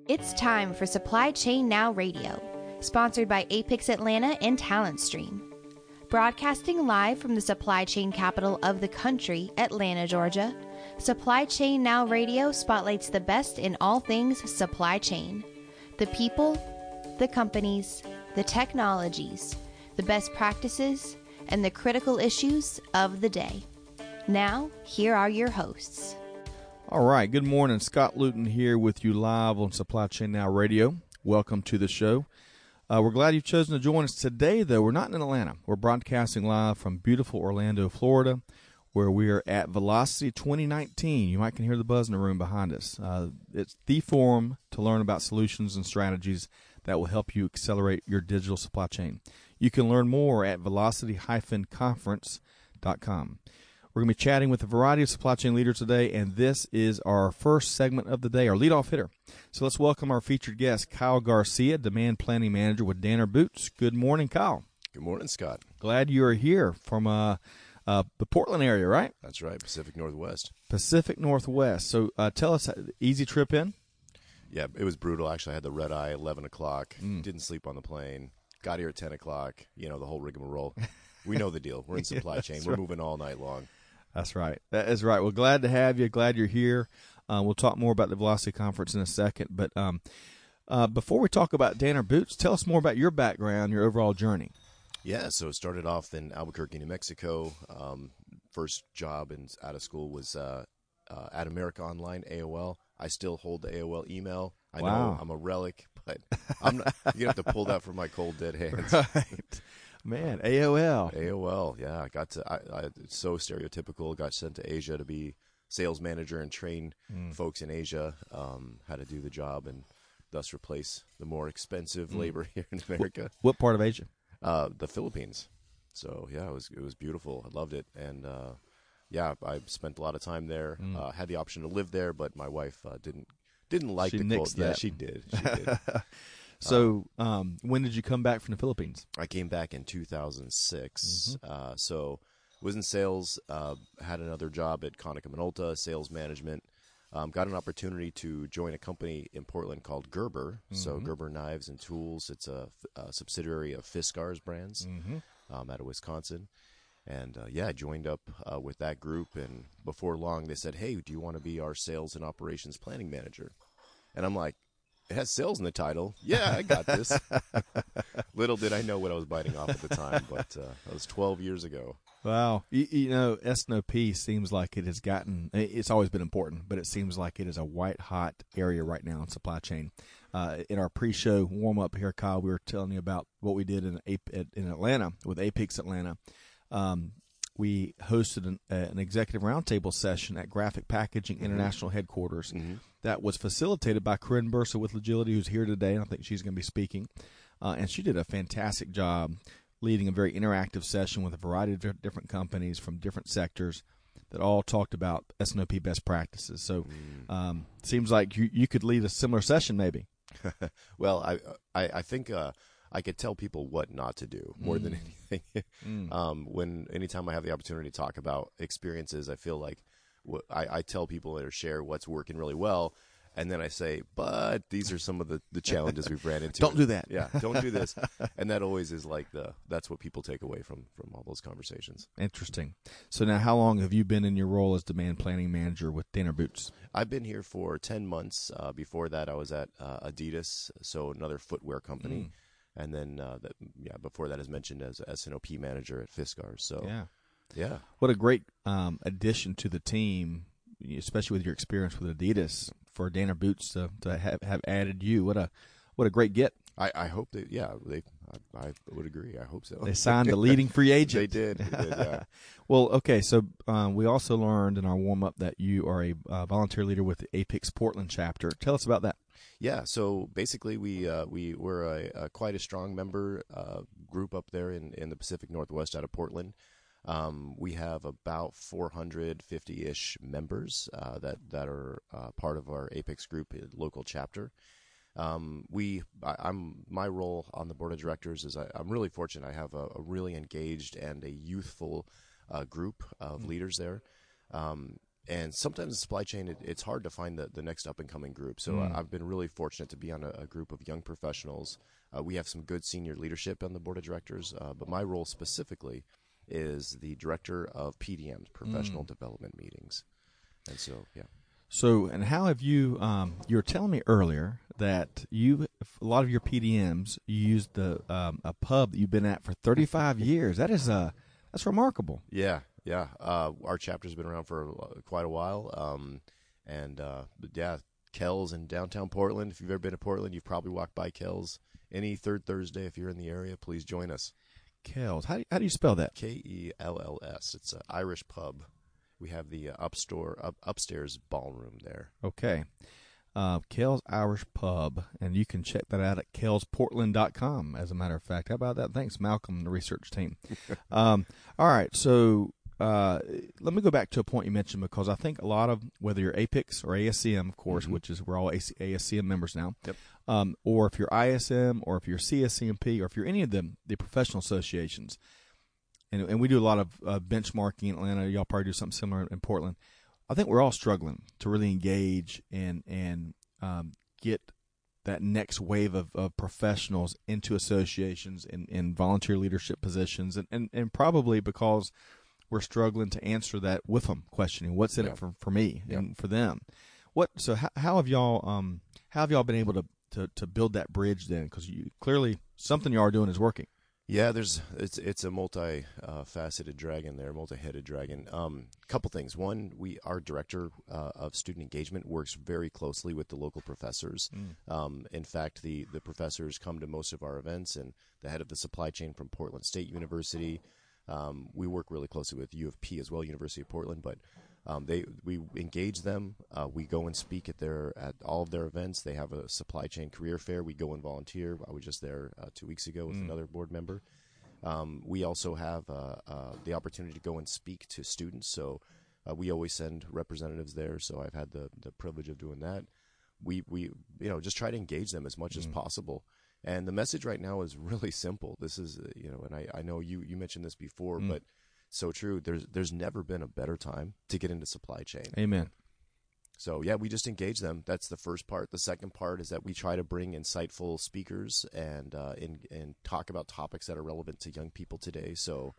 It's time for Supply Chain Now Radio, sponsored by Apex Atlanta and Talent Stream. Broadcasting live from the supply chain capital of the country, Atlanta, Georgia, Supply Chain Now Radio spotlights the best in all things supply chain. The people, the companies, the technologies, the best practices, and the critical issues of the day. Now, here are your hosts. All right, good morning. Scott Luton here with you live on Supply Chain Now Radio. Welcome to the show. We're glad you've chosen to join us today, though. We're not in Atlanta. We're broadcasting live from beautiful Orlando, Florida, where we are at Velocity 2019. You might can hear the buzz in the room behind us. It's the forum to learn about solutions and strategies that will help you accelerate your digital supply chain. You can learn more at velocity-conference.com. We're going to be chatting with a variety of supply chain leaders today, and this is our first segment of the day, our leadoff hitter. So let's welcome our featured guest, Kyle Garcia, Demand Planning Manager with Danner Boots. Good morning, Kyle. Good morning, Scott. Glad you are here from the Portland area, right? That's right, Pacific Northwest. Pacific Northwest. So tell us, easy trip in? Yeah, it was brutal. Actually, I had the red eye at 11 o'clock, didn't sleep on the plane, got here at 10 o'clock, the whole rigmarole. We know the deal. We're in supply chain. We're moving all night long. That's right. That is right. Well, glad to have you. Glad you're here. We'll talk more about the Velocity Conference in a second. But before we talk about Danner Boots, tell us more about your background, your overall journey. Yeah, so it started off in Albuquerque, New Mexico. First job out of school was at America Online, AOL. I still hold the AOL email. I know I'm a relic, but I'm not, you have to pull that from my cold, dead hands. Right. Man, AOL. AOL, yeah. It's so stereotypical. Got sent to Asia to be sales manager and train folks in Asia how to do the job and thus replace the more expensive labor here in America. What part of Asia? The Philippines. So, yeah, it was beautiful. I loved it. And, I spent a lot of time there. Had the option to live there, but my wife didn't like the cold. Yeah, she did. She did. So, when did you come back from the Philippines? I came back in 2006. So, was in sales. Had another job at Konica Minolta, sales management. Got an opportunity to join a company in Portland called Gerber. So, Gerber Knives and Tools. It's a subsidiary of Fiskars Brands out of Wisconsin. And, I joined up with that group. And before long, they said, "Hey, do you want to be our sales and operations planning manager?" And I'm like, it has sales in the title. Yeah, I got this. Little did I know what I was biting off at the time, but that was 12 years ago. Wow. S&OP seems like it has gotten, it's always been important, but it seems like it is a white-hot area right now in supply chain. In our pre-show warm-up here, Kyle, we were telling you about what we did in Atlanta with Apex Atlanta. We hosted an executive roundtable session at Graphic Packaging International Headquarters that was facilitated by Corinne Bursa with Legility, who's here today, and I think she's going to be speaking. And she did a fantastic job leading a very interactive session with a variety of different companies from different sectors that all talked about S&OP best practices. So seems like you could lead a similar session maybe. Well, I think I could tell people what not to do more than anything. Anytime I have the opportunity to talk about experiences, I feel like I tell people or share what's working really well, and then I say, but these are some of the challenges we've ran into. Don't do that. Yeah, don't do this. And that always is like that's what people take away from all those conversations. Interesting. So now how long have you been in your role as demand planning manager with Danner Boots? I've been here for 10 months. Before that, I was at Adidas, so another footwear company. And then, before that, as mentioned, as S&OP manager at Fiskars. So, yeah. What a great addition to the team, especially with your experience with Adidas, for Danner Boots to have added you. What a great get. I hope that, I would agree. I hope so. They signed the leading free agent. They did, yeah. Well, okay, so we also learned in our warm-up that you are a volunteer leader with the Apex Portland chapter. Tell us about that. Yeah, so basically we were quite a strong member group up there in the Pacific Northwest out of Portland. We have about 450-ish members that are part of our Apex group local chapter. My role on the board of directors is I'm really fortunate. I have a really engaged and a youthful group of leaders there. And sometimes the supply chain, it's hard to find the next up-and-coming group. So I've been really fortunate to be on a group of young professionals. We have some good senior leadership on the board of directors, but my role specifically is the director of PDMs, Professional Development Meetings. And so, yeah. So, and how have you? You were telling me earlier that a lot of your PDMs, you used a pub that you've been at for 35 years. That's remarkable. Yeah. Our chapter's been around for quite a while. But yeah, Kells in downtown Portland. If you've ever been to Portland, you've probably walked by Kells. Any third Thursday, if you're in the area, please join us. Kells. How do you spell that? Kells. It's an Irish pub. We have the upstairs ballroom there. Okay. Kells Irish Pub, and you can check that out at kellsportland.com, as a matter of fact. How about that? Thanks, Malcolm, and the research team. All right, so let me go back to a point you mentioned, because I think a lot of, whether you're APICS or ASCM, of course, which is we're all ASCM members now, or if you're ISM, or if you're CSCMP, or if you're any of the professional associations, and we do a lot of benchmarking in Atlanta. Y'all probably do something similar in Portland. I think we're all struggling to really engage and get that next wave of professionals into associations and volunteer leadership positions, and probably because we're struggling to answer that with them, questioning what's in it for me and for them. So how have y'all been able to build that bridge then? Because you clearly something you are doing is working. Yeah, it's a multi-faceted dragon there, multi-headed dragon. Couple things. One, our director of student engagement works very closely with the local professors. In fact, the professors come to most of our events, and the head of the supply chain from Portland State University. We work really closely with U of P as well, University of Portland, but we engage them. We go and speak at all of their events. They have a supply chain career fair. We go and volunteer. I was just there 2 weeks ago with another board member. We also have the opportunity to go and speak to students. So we always send representatives there. So I've had the privilege of doing that. We just try to engage them as much as possible. And the message right now is really simple. This is and I know you mentioned this before, but so true. There's never been a better time to get into supply chain. Amen. So yeah, we just engage them. That's the first part. The second part is that we try to bring insightful speakers and talk about topics that are relevant to young people today. So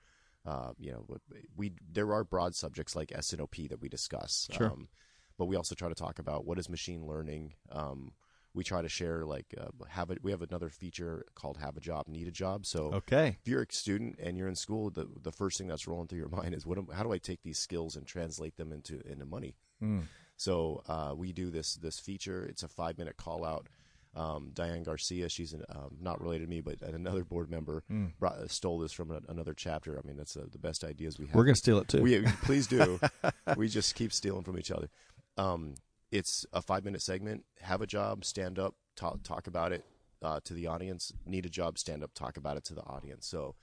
there are broad subjects like S&OP that we discuss. Sure. But we also try to talk about what is machine learning. We try to share we have another feature called Have a Job, Need a Job. So if you're a student and you're in school, the first thing that's rolling through your mind is how do I take these skills and translate them into money? So we do this feature. It's a 5-minute call out. Diane Garcia, she's not related to me, but another board member stole this from another chapter. I mean, that's the best ideas we have. We're going to steal it too. Please do. We just keep stealing from each other. It's a 5-minute segment. Have a job, stand up, talk about it to the audience. Need a job, stand up, talk about it to the audience. So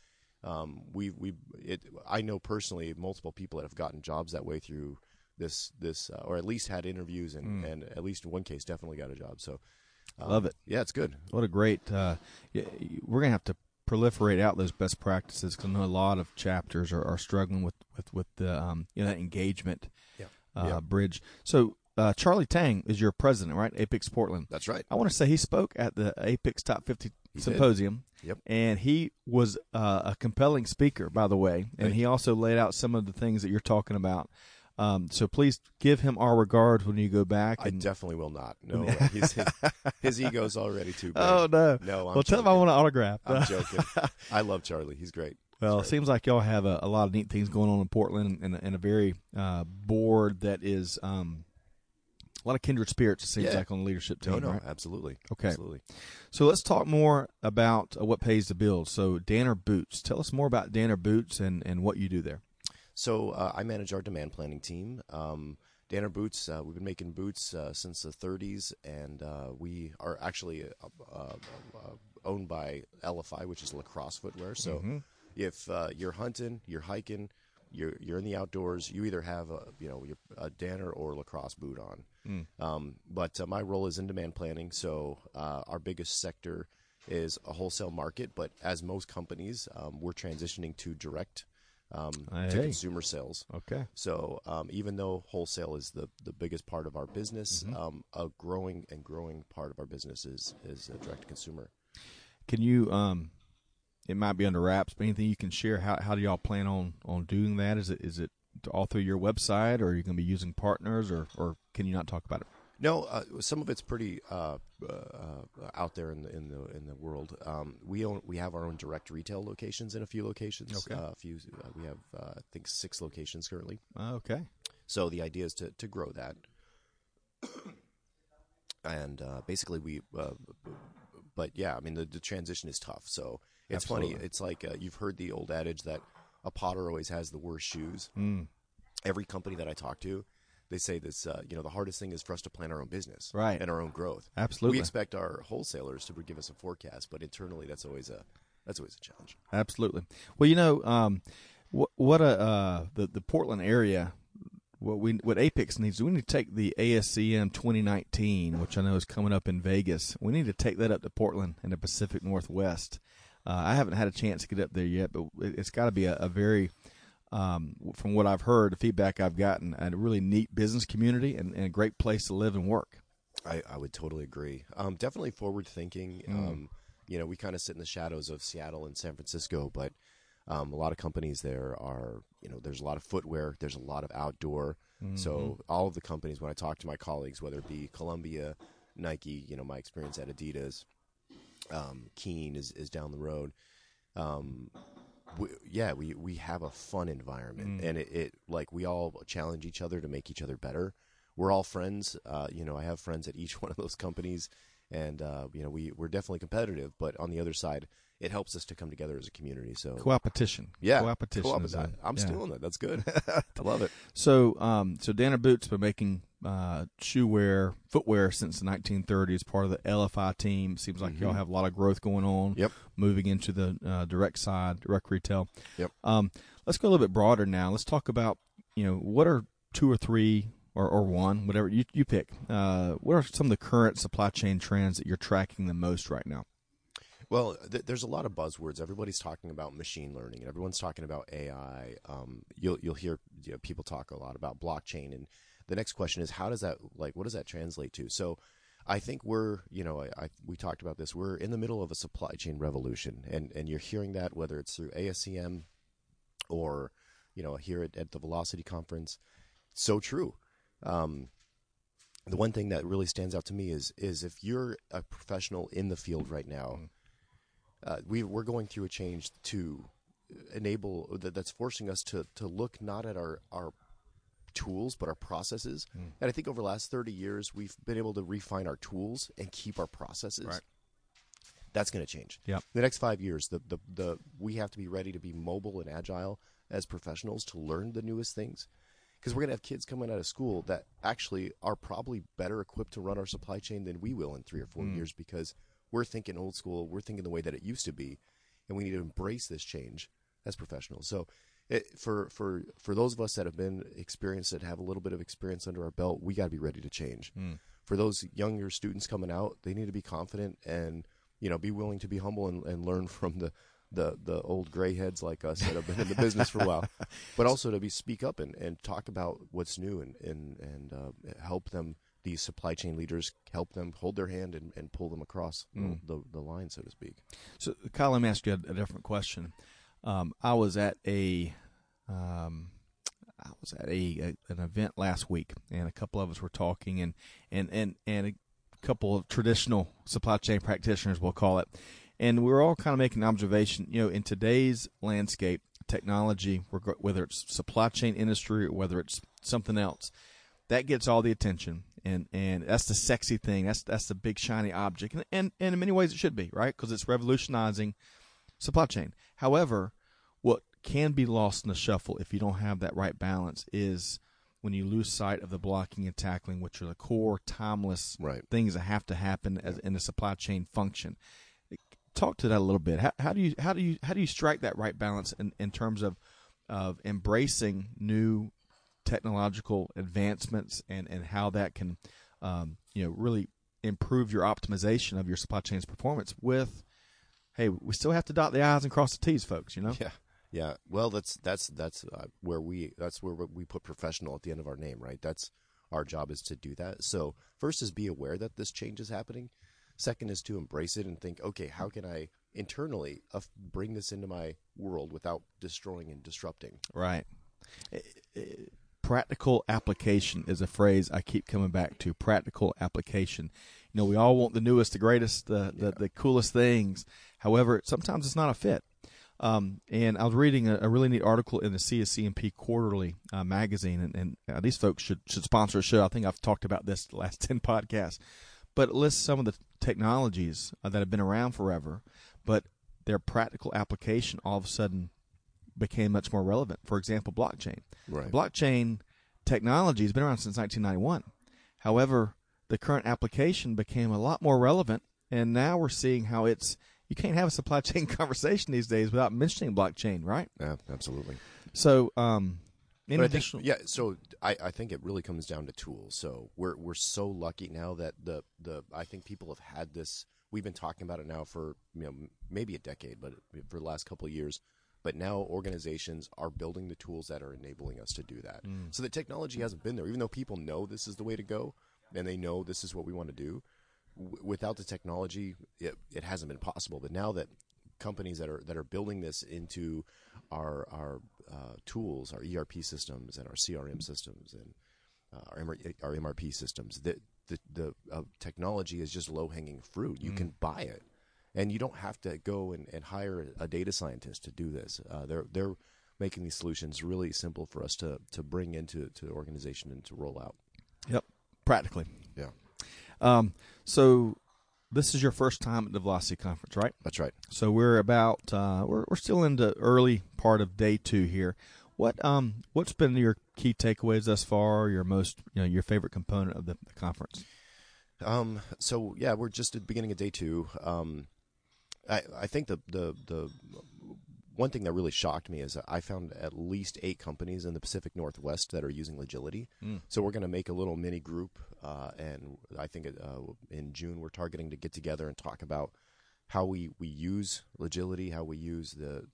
I know personally multiple people that have gotten jobs that way through this or at least had interviews and at least in one case definitely got a job. So love it. Yeah, it's good. What a great we're going to have to proliferate out those best practices, because I know a lot of chapters are struggling with the that engagement bridge. So Charlie Tang is your president, right? APICS Portland. That's right. I want to say he spoke at the APICS Top 50 Symposium. Yep. And he was a compelling speaker, by the way. And he also laid out some of the things that you're talking about. So please give him our regards when you go back. I definitely will not. No, his ego's already too big. Oh, no. No, well, tell him I want an autograph. I'm joking. I love Charlie. He's great. Well, it seems like y'all have a lot of neat things going on in Portland, and a very board that is a lot of kindred spirits, it seems like, on the leadership team. No, right? Absolutely. Okay. Absolutely. So let's talk more about what pays the bills. So Danner Boots. Tell us more about Danner Boots and what you do there. So I manage our demand planning team. Danner Boots, we've been making boots since the 30s, and we are actually owned by LFI, which is lacrosse footwear. So if you're hunting, you're hiking, you're in the outdoors, you either have a Danner or lacrosse boot on. But my role is in demand planning. So our biggest sector is a wholesale market, but as most companies, we're transitioning to direct to consumer sales. Okay. So even though wholesale is the biggest part of our business, a growing part of our business is direct to consumer. Can you? It might be under wraps, but anything you can share? How do y'all plan on doing that? Is it all through your website, or are you going to be using partners, or can you not talk about it? No, some of it's pretty out there in the world. We have our own direct retail locations in a few locations. Okay. We have I think 6 locations currently. Okay. So the idea is to grow that, and basically but yeah, I mean the transition is tough. So it's Absolutely. funny. It's like you've heard the old adage that a potter always has the worst shoes. Every company that I talk to, they say this, the hardest thing is for us to plan our own business, right, and our own growth. Absolutely. We expect our wholesalers to give us a forecast, but internally, that's always a challenge. Absolutely. Well, the Portland area, what Apex needs, we need to take the ASCM 2019, which I know is coming up in Vegas. We need to take that up to Portland and the Pacific Northwest. I haven't had a chance to get up there yet, but it's got to be a very from what I've heard, the feedback I've gotten, a really neat business community and a great place to live and work. I would totally agree. Definitely forward thinking. We kind of sit in the shadows of Seattle and San Francisco, but a lot of companies there are, there's a lot of footwear, there's a lot of outdoor. So all of the companies, when I talk to my colleagues, whether it be Columbia, Nike, my experience at Adidas, Keen is down the road. We have a fun environment, and it like we all challenge each other to make each other better. We're all friends. I have friends at each one of those companies, and we're definitely competitive. But on the other side, it helps us to come together as a community. So co-opetition. Yeah, co-opetition. I'm stealing that. That's good. I love it. So Danner Boots been making footwear since the 1930s. Part of the LFI team. Seems like y'all have a lot of growth going on. Yep. Moving into the direct side, direct retail. Yep. Let's go a little bit broader now. Let's talk about what are 2 or 3 or 1, whatever you pick. What are some of the current supply chain trends that you're tracking the most right now? Well, there's a lot of buzzwords. Everybody's talking about machine learning, and everyone's talking about AI. You'll hear people talk a lot about blockchain, and the next question is what does that translate to? So, I think we talked about this. We're in the middle of a supply chain revolution, and you're hearing that whether it's through ASCM or here at the Velocity Conference. So true. The one thing that really stands out to me is if you're a professional in the field right now. We're going through a change to enable that's forcing us to look not at our tools but our processes. And I think over the last 30 years we've been able to refine our tools and keep our processes. Right. That's going to change. Yep. The next 5 years, we have to be ready to be mobile and agile as professionals to learn the newest things. Because we're going to have kids coming out of school that actually are probably better equipped to run our supply chain than we will in 3 or 4 years, because we're thinking old school. We're thinking the way that it used to be, and we need to embrace this change as professionals. So, for those of us that have been experienced, that have a little bit of experience under our belt, we got to be ready to change. For those younger students coming out, they need to be confident and be willing to be humble and learn from the old gray heads like us that have been in the business for a while, but also to speak up and talk about what's new and help them. These supply chain leaders help them hold their hand and pull them across the line, so to speak. So, Kyle, let me ask you a different question. I was at an event last week, and a couple of us were talking, and a couple of traditional supply chain practitioners, we'll call it, and we were all kind of making an observation. In today's landscape, technology, whether it's supply chain industry or whether it's something else, that gets all the attention. And that's the sexy thing. That's the big shiny object. And in many ways it should be, right? Because it's revolutionizing supply chain. However, what can be lost in the shuffle if you don't have that right balance is when you lose sight of the blocking and tackling, which are the core, timeless things that have to happen in the supply chain function. Talk to that a little bit. How do you strike that right balance in terms of embracing new technological advancements and how that can really improve your optimization of your supply chain's performance with, hey, we still have to dot the I's and cross the T's, folks, Yeah, Yeah, well, that's where we put professional at the end of our name, right? That's our job, is to do that. So first is be aware that this change is happening. Second is to embrace it and think, okay, how can I internally bring this into my world without destroying and disrupting? Right. Practical application is a phrase I keep coming back to. Practical application. You know, we all want the newest, the greatest, the coolest things. However, sometimes it's not a fit. And I was reading a really neat article in the CSCMP Quarterly magazine, and these folks should sponsor a show. I think I've talked about this the last 10 podcasts. But it lists some of the technologies that have been around forever, but their practical application all of a sudden became much more relevant. For example, blockchain. Right. Blockchain technology has been around since 1991. However, the current application became a lot more relevant, and now we're seeing how you can't have a supply chain conversation these days without mentioning blockchain, right? Yeah, absolutely. So, so I think it really comes down to tools. So we're so lucky now that I think people have had this. We've been talking about it now for maybe a decade, but for the last couple of years. But now organizations are building the tools that are enabling us to do that. So the technology hasn't been there, even though people know this is the way to go, and they know this is what we want to do. Without the technology, it hasn't been possible. But now that companies that are building this into our tools, our ERP systems and our CRM systems and our MRP systems, the technology is just low-hanging fruit. You can buy it, and you don't have to go and hire a data scientist to do this. They're making these solutions really simple for us to bring into the organization and to roll out. Yep, practically. Yeah. So this is your first time at the Velocity Conference, right? That's right. So we're about we're still in the early part of day 2 here. What's been your key takeaways thus far? Your most your favorite component of the conference? So yeah, we're just at the beginning of day 2. I think the one thing that really shocked me is I found at least 8 companies in the Pacific Northwest that are using Logility. So we're going to make a little mini group, and I think in June we're targeting to get together and talk about how we use Logility, how we use the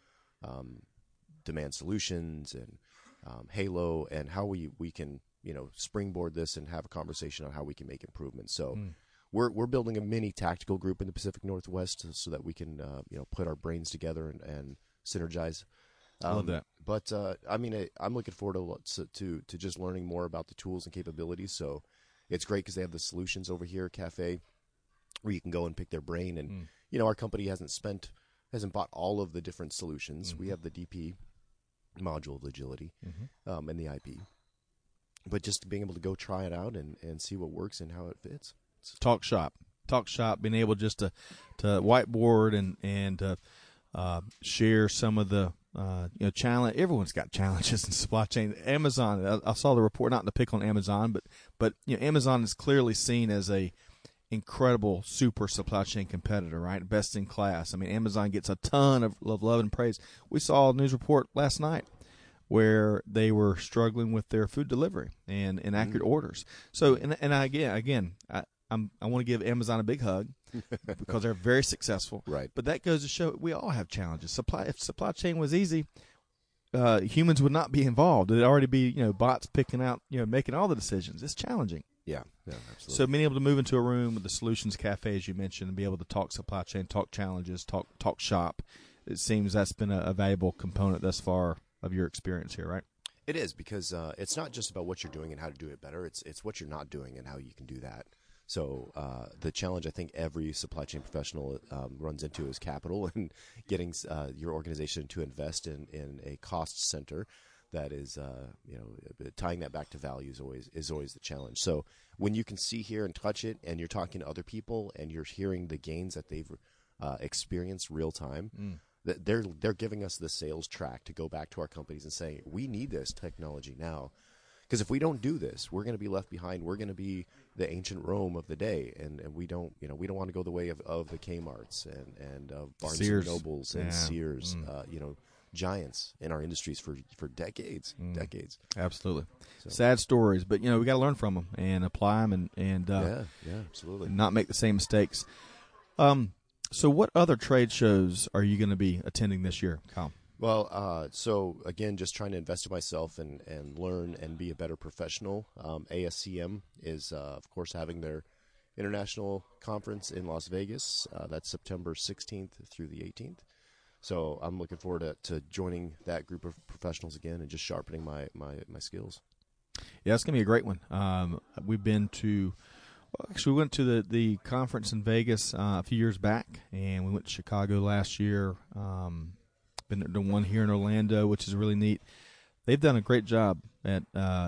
demand solutions and Halo, and how we can springboard this and have a conversation on how we can make improvements. So. We're building a mini tactical group in the Pacific Northwest so that we can put our brains together and synergize. I love that. But I'm looking forward to just learning more about the tools and capabilities. So it's great because they have the solutions over here, Cafe, where you can go and pick their brain. And our company hasn't bought all of the different solutions. We have the DP module of Logility and the IP, but just being able to go try it out and see what works and how it fits. Talk shop, being able just to whiteboard and share some of the challenge. Everyone's got challenges in supply chain. Amazon, I saw the report, not to pick on Amazon, but Amazon is clearly seen as a incredible super supply chain competitor, right? Best in class. I mean, Amazon gets a ton of love and praise. We saw a news report last night where they were struggling with their food delivery and inaccurate orders. So, and I want to give Amazon a big hug because they're very successful. Right. But that goes to show we all have challenges. If supply chain was easy, humans would not be involved. It'd already be bots picking out making all the decisions. It's challenging. Yeah, absolutely. So being able to move into a room with the Solutions Cafe, as you mentioned, and be able to talk supply chain, talk challenges, talk shop, it seems that's been a valuable component thus far of your experience here, right? It is, because it's not just about what you're doing and how to do it better. It's what you're not doing and how you can do that. So the challenge I think every supply chain professional runs into is capital, and getting your organization to invest in a cost center that is, tying that back to value is always the challenge. So when you can see, hear, and touch it, and you're talking to other people, and you're hearing the gains that they've experienced real time, they're giving us the sales track to go back to our companies and saying, we need this technology now. Because if we don't do this, we're going to be left behind. We're going to be the ancient Rome of the day, and we don't want to go the way of the Kmart's and Barnes and Nobles and Sears, giants in our industries for decades. Absolutely. So. Sad stories, but we got to learn from them and apply them and absolutely, and not make the same mistakes. So what other trade shows are you going to be attending this year, Kyle? Well, so again, just trying to invest in myself and learn and be a better professional. ASCM is, of course, having their international conference in Las Vegas. That's September 16th through the 18th. So I'm looking forward to joining that group of professionals again and just sharpening my skills. Yeah, it's going to be a great one. We've been to, well, actually, we went to the conference in Vegas a few years back, and we went to Chicago last year. Been to one here in Orlando, which is really neat. They've done a great job at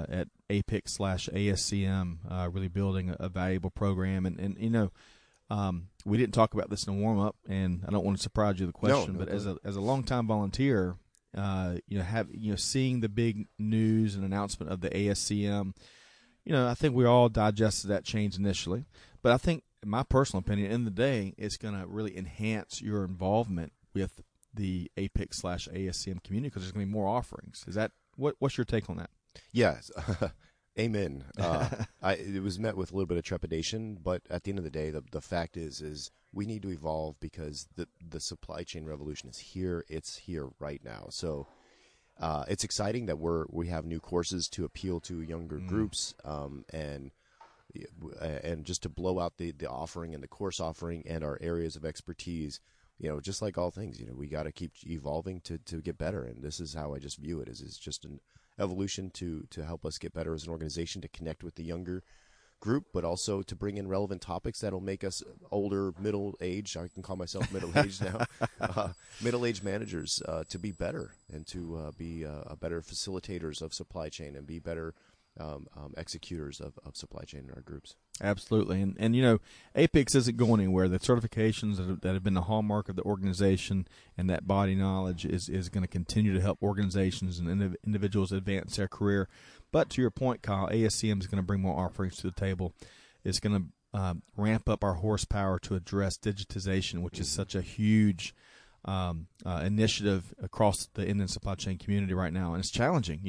APIC/ASCM, really building a valuable program. And you know, we didn't talk about this in the warm up, and I don't want to surprise you with the question, but as a longtime volunteer, seeing the big news and announcement of the ASCM, I think we all digested that change initially, but I think, in my personal opinion, in the day, it's going to really enhance your involvement with the APIC/ASCM community because there's going to be more offerings. Is that what's your take on that? Yes. Amen. It was met with a little bit of trepidation, but at the end of the day, the fact is we need to evolve because the supply chain revolution is here. It's here right now. So it's exciting that we have new courses to appeal to younger groups, and just to blow out the offering and the course offering and our areas of expertise. Just like all things, we got to keep evolving to get better. And this is how I just view it, is it's just an evolution to help us get better as an organization, to connect with the younger group, but also to bring in relevant topics that'll make us older, middle-aged, I can call myself middle-aged now, middle-aged managers to be better and to be better facilitators of supply chain and be better executors of supply chain in our groups. Absolutely. And APICS isn't going anywhere. The certifications that have been the hallmark of the organization and that body knowledge is going to continue to help organizations and individuals advance their career. But to your point, Kyle, ASCM is going to bring more offerings to the table. It's going to ramp up our horsepower to address digitization, which is such a huge initiative across the end-to-end supply chain community right now. And it's challenging.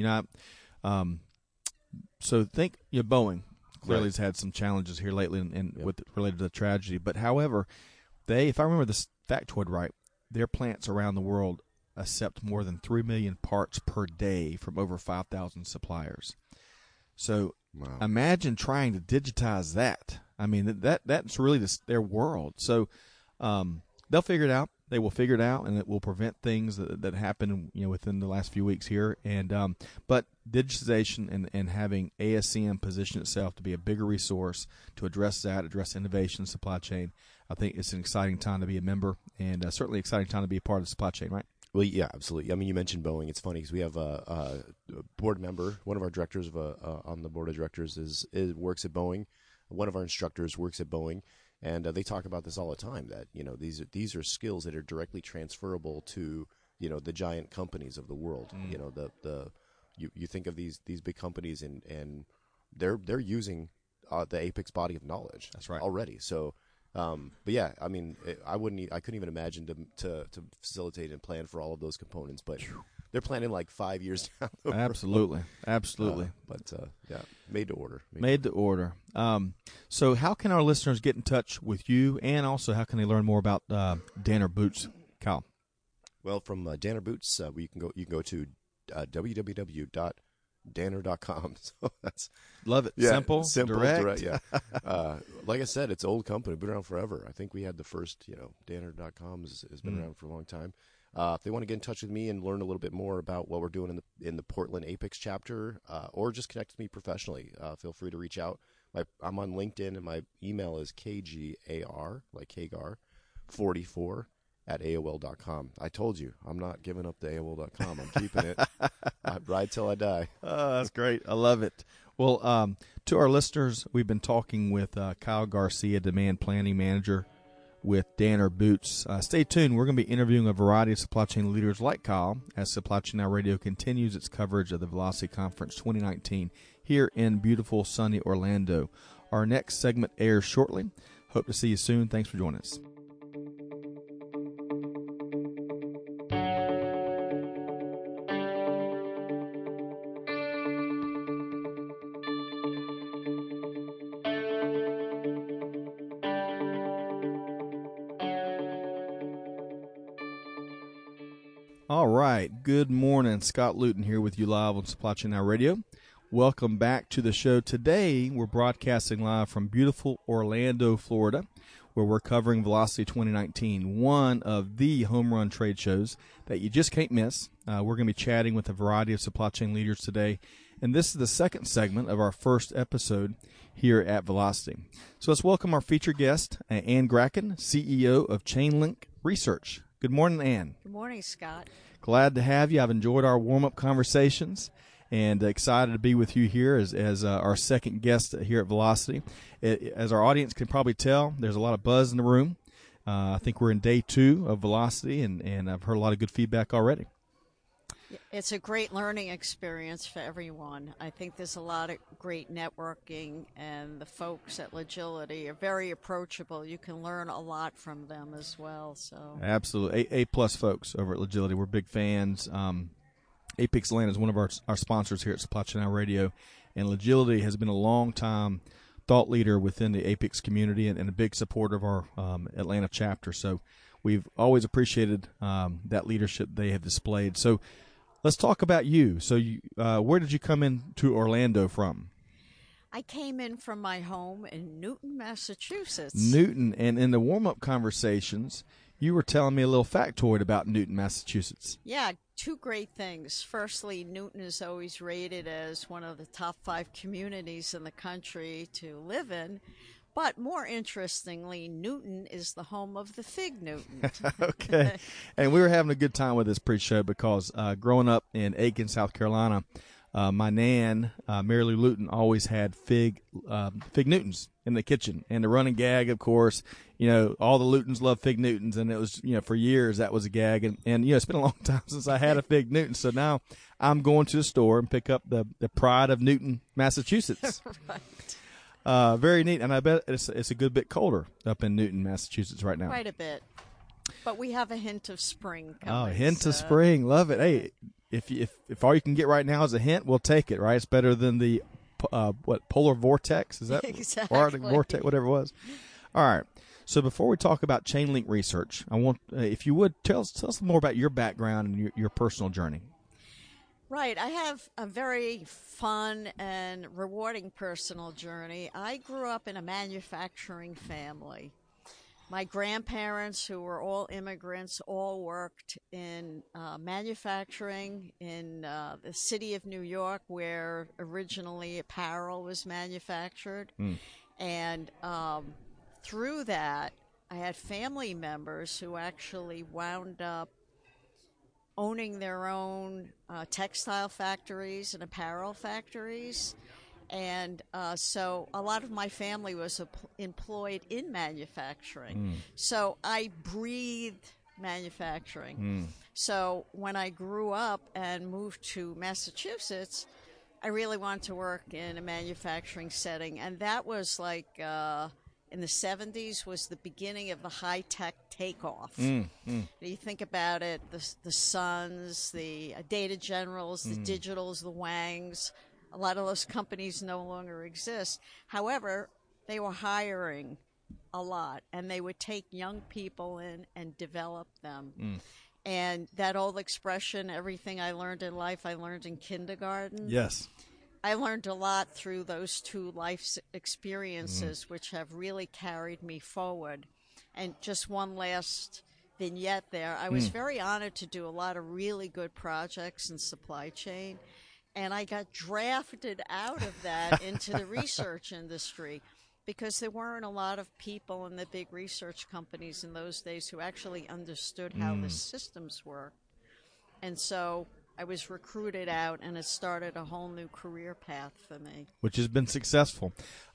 So think Boeing clearly has had some challenges here lately related to the tragedy. But however, if I remember this factoid right, their plants around the world accept more than 3 million parts per day from over 5,000 suppliers. So imagine trying to digitize that. I mean, that's really their world. So they'll figure it out. They will figure it out, and it will prevent things that happen, within the last few weeks here. And but digitization and having ASCM position itself to be a bigger resource to address innovation, supply chain. I think it's an exciting time to be a member, and certainly exciting time to be a part of the supply chain, right? Well, yeah, absolutely. I mean, you mentioned Boeing. It's funny because we have a board member. One of our directors on the board of directors works at Boeing. One of our instructors works at Boeing. And they talk about this all the time, that these are skills that are directly transferable to the giant companies of the world. You think of these big companies and they're using the APICS body of knowledge. That's right. Already. So, but yeah, I mean, I couldn't even imagine to facilitate and plan for all of those components, but they're planning like 5 years down the road. Absolutely. Yeah, made to order. Made to order. So how can our listeners get in touch with you, and also how can they learn more about Danner Boots, Kyle? Well, from Danner Boots, you can go to www.danner.com. So that's love it. Simple, direct. Yeah. Like I said, it's an old company, been around forever. I think we had the first. Danner.com has been around for a long time. If they want to get in touch with me and learn a little bit more about what we're doing in the Portland APICS chapter, or just connect with me professionally, feel free to reach out. I'm on LinkedIn, and my email is kgar, like Hagar, 44 at AOL.com. I told you, I'm not giving up the AOL.com. I'm keeping it. I ride till I die. Oh, that's great. I love it. Well, to our listeners, we've been talking with Kyle Garcia, Demand Planning Manager with Danner Boots. Stay tuned. We're going to be interviewing a variety of supply chain leaders like Kyle as Supply Chain Now Radio continues its coverage of the Velocity Conference 2019 here in beautiful, sunny Orlando. Our next segment airs shortly. Hope to see you soon. Thanks for joining us. All right. Good morning. Scott Luton here with you live on Supply Chain Now Radio. Welcome back to the show. Today, we're broadcasting live from beautiful Orlando, Florida, where we're covering Velocity 2019, one of the home run trade shows that you just can't miss. We're going to be chatting with a variety of supply chain leaders today, and this is the second segment of our first episode here at Velocity. So let's welcome our featured guest, Ann Gracken, CEO of Chainlink Research. Good morning, Ann. Good morning, Scott. Glad to have you. I've enjoyed our warm-up conversations and excited to be with you here as our second guest here at Velocity. As our audience can probably tell, there's a lot of buzz in the room. I think we're in day 2 of Velocity, and I've heard a lot of good feedback already. It's a great learning experience for everyone. I think there's a lot of great networking, and the folks at Logility are very approachable. You can learn a lot from them as well. So absolutely. A-plus folks over at Logility. We're big fans. Apex Atlanta is one of our sponsors here at Supply Chain Now Radio, and Logility has been a long-time thought leader within the Apex community and a big supporter of our Atlanta chapter. So we've always appreciated that leadership they have displayed. So let's talk about you. So where did you come into Orlando from? I came in from my home in Newton, Massachusetts. Newton, and in the warm-up conversations, you were telling me a little factoid about Newton, Massachusetts. Yeah, 2 great things. Firstly, Newton is always rated as one of the top 5 communities in the country to live in. But more interestingly, Newton is the home of the Fig Newton. Okay. And we were having a good time with this pre-show because growing up in Aiken, South Carolina, my nan, Mary Lou Luton, always had Fig Newtons in the kitchen. And the running gag, of course, all the Lutons love Fig Newtons. And it was, for years that was a gag. And it's been a long time since I had a Fig Newton. So now I'm going to the store and pick up the pride of Newton, Massachusetts. Right. Very neat. And I bet it's a good bit colder up in Newton, Massachusetts right now. Quite a bit. But we have a hint of spring coming. Oh, hint of spring. Love it. Hey, if all you can get right now is a hint, we'll take it, right? It's better than the, polar vortex? Is that exactly. Arctic vortex, whatever it was? All right. So before we talk about Chainlink Research, I want, if you would, tell us more about your background and your personal journey. Right. I have a very fun and rewarding personal journey. I grew up in a manufacturing family. My grandparents, who were all immigrants, all worked in manufacturing in the city of New York, where originally apparel was manufactured. And through that, I had family members who actually wound up owning their own textile factories and apparel factories. And so a lot of my family was employed in manufacturing. So I breathed manufacturing. So when I grew up and moved to Massachusetts, I really wanted to work in a manufacturing setting. And that was like in the 70s was the beginning of the high-tech takeoff. You think about it, the Suns, the Data Generals, the Digitals, the Wangs. A lot of those companies no longer exist. However, they were hiring a lot, and they would take young people in and develop them. And that old expression, everything I learned in life, I learned in kindergarten. Yes. I learned a lot through those 2 life experiences, which have really carried me forward. And just one last vignette there. I was very honored to do a lot of really good projects in supply chain. And I got drafted out of that into the research industry because there weren't a lot of people in the big research companies in those days who actually understood how the systems work. And so I was recruited out, and it started a whole new career path for me. Which has been successful.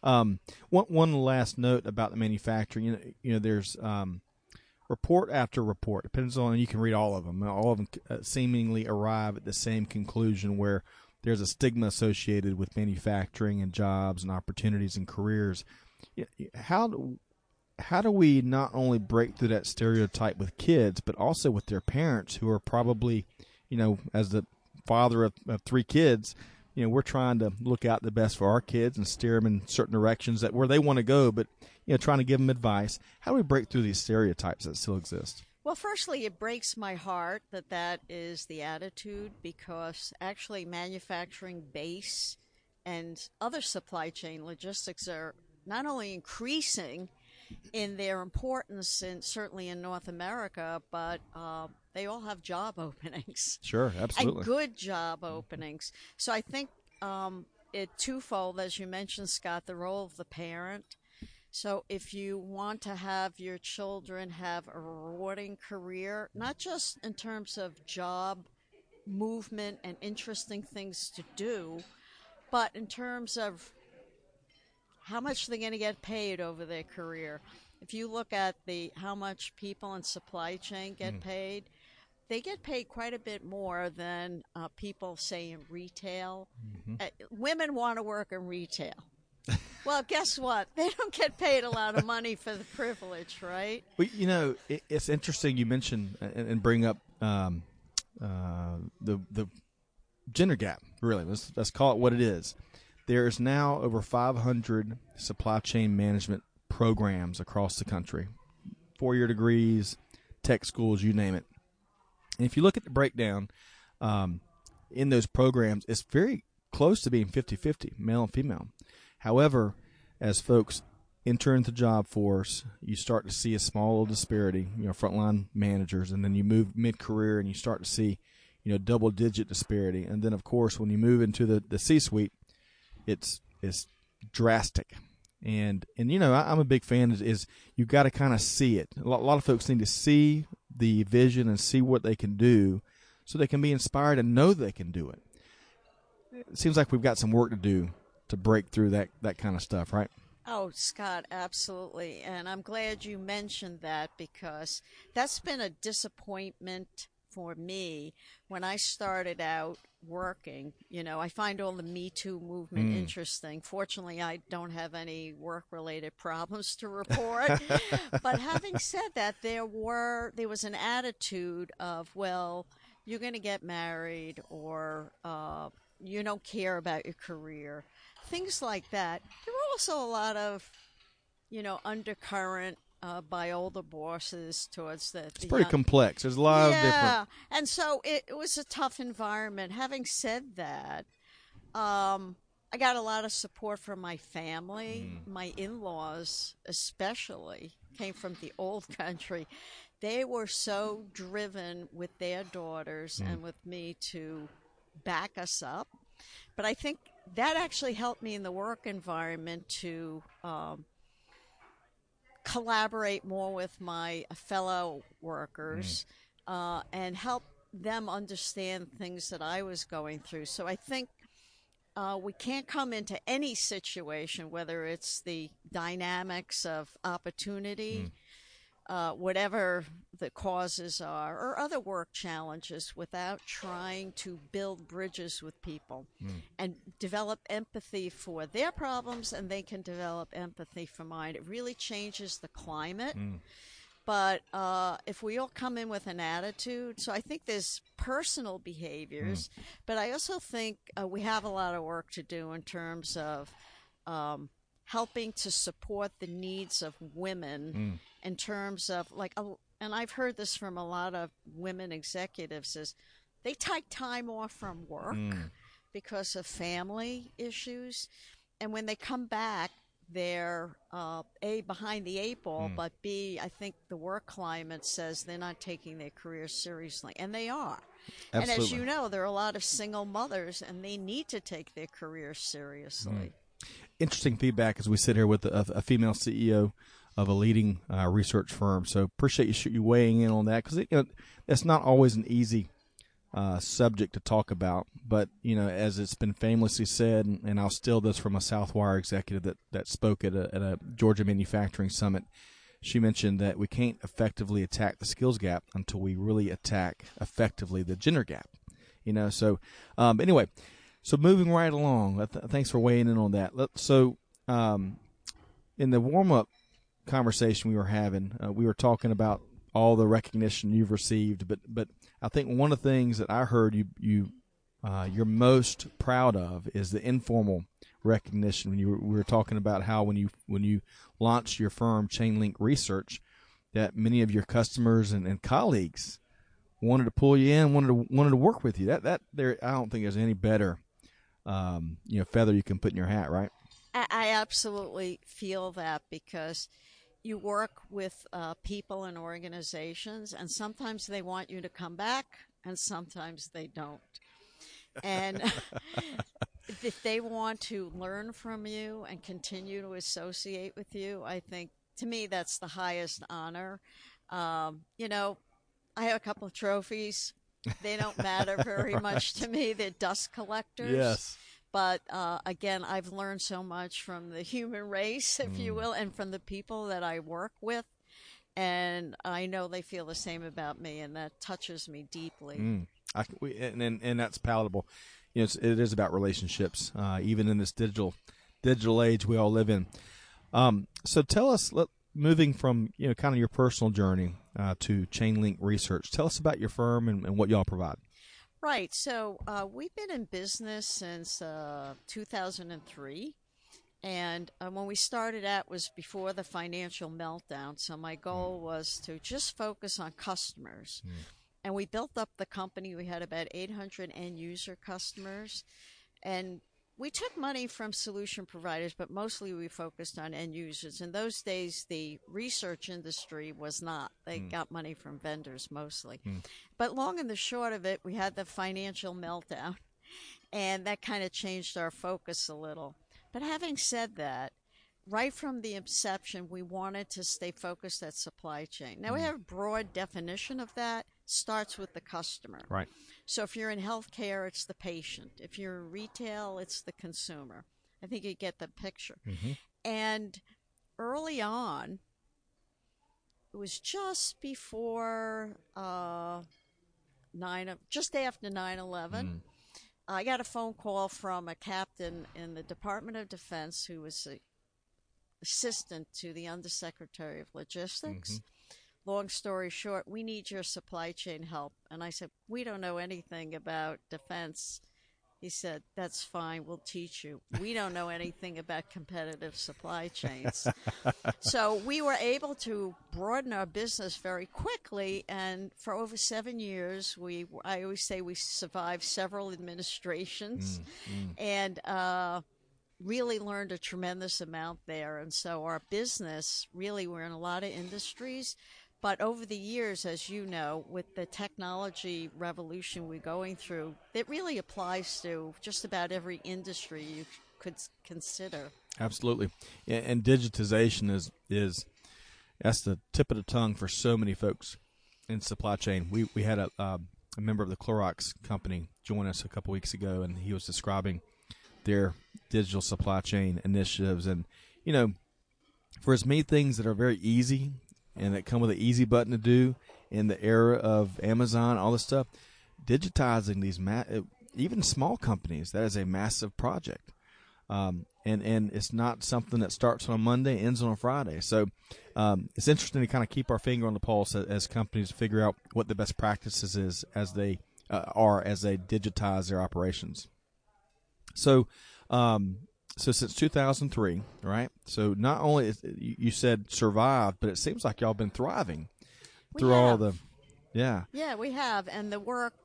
One last note about the manufacturing. There's report after report. Depends on, you can read all of them. All of them seemingly arrive at the same conclusion where there's a stigma associated with manufacturing and jobs and opportunities and careers. How do we not only break through that stereotype with kids, but also with their parents who are probably, as the father of 3 kids, we're trying to look out the best for our kids and steer them in certain directions where they want to go, but, trying to give them advice. How do we break through these stereotypes that still exist? Well, firstly, it breaks my heart that that is the attitude, because actually manufacturing base and other supply chain logistics are not only increasing in their importance, certainly in North America, but they all have job openings. Sure, absolutely. And good job openings. So I think it twofold, as you mentioned, Scott, the role of the parent. So if you want to have your children have a rewarding career, not just in terms of job movement and interesting things to do, but in terms of how much they're going to get paid over their career. If you look at how much people in supply chain get paid, they get paid quite a bit more than people, say, in retail. Women want to work in retail. Well, guess what? They don't get paid a lot of money for the privilege, right? Well, it's interesting you mention and bring up the gender gap. Really, let's call it what it is. There is now over 500 supply chain management programs across the country, 4-year degrees, tech schools, you name it. And if you look at the breakdown in those programs, it's very close to being 50-50, male and female. However, as folks enter into the job force, you start to see a small little disparity, frontline managers, and then you move mid-career and you start to see, double-digit disparity. And then, of course, when you move into the C-suite, it's drastic. And I'm a big fan is you got to kind of see it. A lot of folks need to see the vision and see what they can do so they can be inspired and know they can do it. It seems like we've got some work to do to break through that kind of stuff, right? Oh, Scott, absolutely. And I'm glad you mentioned that, because that's been a disappointment for me when I started out working. I find all the Me Too movement interesting. Fortunately, I don't have any work-related problems to report. But having said that, there was an attitude of, well, you're going to get married, or you don't care about your career. Things like that. There were also a lot of, undercurrent by older bosses towards the It's pretty complex. There's a lot of different. Yeah, and so it was a tough environment. Having said that, I got a lot of support from my family. My in-laws, especially, came from the old country. They were so driven with their daughters and with me to back us up. But I think that actually helped me in the work environment to collaborate more with my fellow workers and help them understand things that I was going through. So I think we can't come into any situation, whether it's the dynamics of opportunity, whatever the causes are, or other work challenges, without trying to build bridges with people and develop empathy for their problems, and they can develop empathy for mine. It really changes the climate. But if we all come in with an attitude, so I think there's personal behaviors, but I also think we have a lot of work to do in terms of helping to support the needs of women in terms of, and I've heard this from a lot of women executives, is they take time off from work because of family issues. And when they come back, they're A, behind the 8 ball, but B, I think the work climate says they're not taking their careers seriously. And they are. Absolutely. And as you know, there are a lot of single mothers, and they need to take their careers seriously. Interesting feedback as we sit here with a female CEO of a leading research firm. So appreciate you weighing in on that, because it's not always an easy subject to talk about. But, as it's been famously said, and I'll steal this from a Southwire executive that spoke at a Georgia manufacturing summit, she mentioned that we can't effectively attack the skills gap until we really attack effectively the gender gap. So anyway. So moving right along, thanks for weighing in on that. So in the warm-up conversation we were having, we were talking about all the recognition you've received, but I think one of the things that I heard you're most proud of is the informal recognition. We were talking about how when you launched your firm, Chainlink Research, that many of your customers and colleagues wanted to pull you in, wanted to work with you. That there, I don't think there's any better, feather you can put in your hat, right? I absolutely feel that, because you work with people and organizations, and sometimes they want you to come back, and sometimes they don't. And if they want to learn from you and continue to associate with you, I think, to me, that's the highest honor. I have a couple of trophies. They don't matter very much to me. They're dust collectors. Yes. But again, I've learned so much from the human race, if you will, and from the people that I work with. And I know they feel the same about me, and that touches me deeply. And that's palatable. It is about relationships, even in this digital age we all live in. So tell us, moving from kind of your personal journey to Chainlink Research, tell us about your firm and what y'all provide. Right. So we've been in business since 2003. And when we started out was before the financial meltdown. So my goal was to just focus on customers. And we built up the company. We had about 800 end user customers. And we took money from solution providers, but mostly we focused on end users. In those days, the research industry was not. They got money from vendors mostly. But long and the short of it, we had the financial meltdown, and that kind of changed our focus a little. But having said that, right from the inception, we wanted to stay focused at supply chain. Now, we have a broad definition of that. Starts with the customer. Right. So if you're in healthcare, it's the patient. If you're in retail, it's the consumer. I think you get the picture. And early on, it was just before just after 9/11. I got a phone call from a captain in the Department of Defense who was an assistant to the Undersecretary of Logistics. Long story short, we need your supply chain help. And I said, we don't know anything about defense. He said, that's fine, we'll teach you. We don't know anything about competitive supply chains. So we were able to broaden our business very quickly. And for over 7 years, I always say we survived several administrations and really learned a tremendous amount there. And so our business, really, we're in a lot of industries. But over the years, as you know, with the technology revolution we're going through, it really applies to just about every industry you could consider. Absolutely. And digitization is that's the tip of the tongue for so many folks in supply chain. We had a member of the Clorox company join us a couple weeks ago, and he was describing their digital supply chain initiatives. And, for as many things that are very easy and that come with an easy button to do in the era of Amazon, all this stuff, digitizing these even small companies, that is a massive project. And it's not something that starts on a Monday, ends on a Friday. So it's interesting to kind of keep our finger on the pulse as companies figure out what the best practices is as they digitize their operations. So since 2003, right? So not only you said survived, but it seems like y'all been thriving through all the, yeah. Yeah, we have, and the work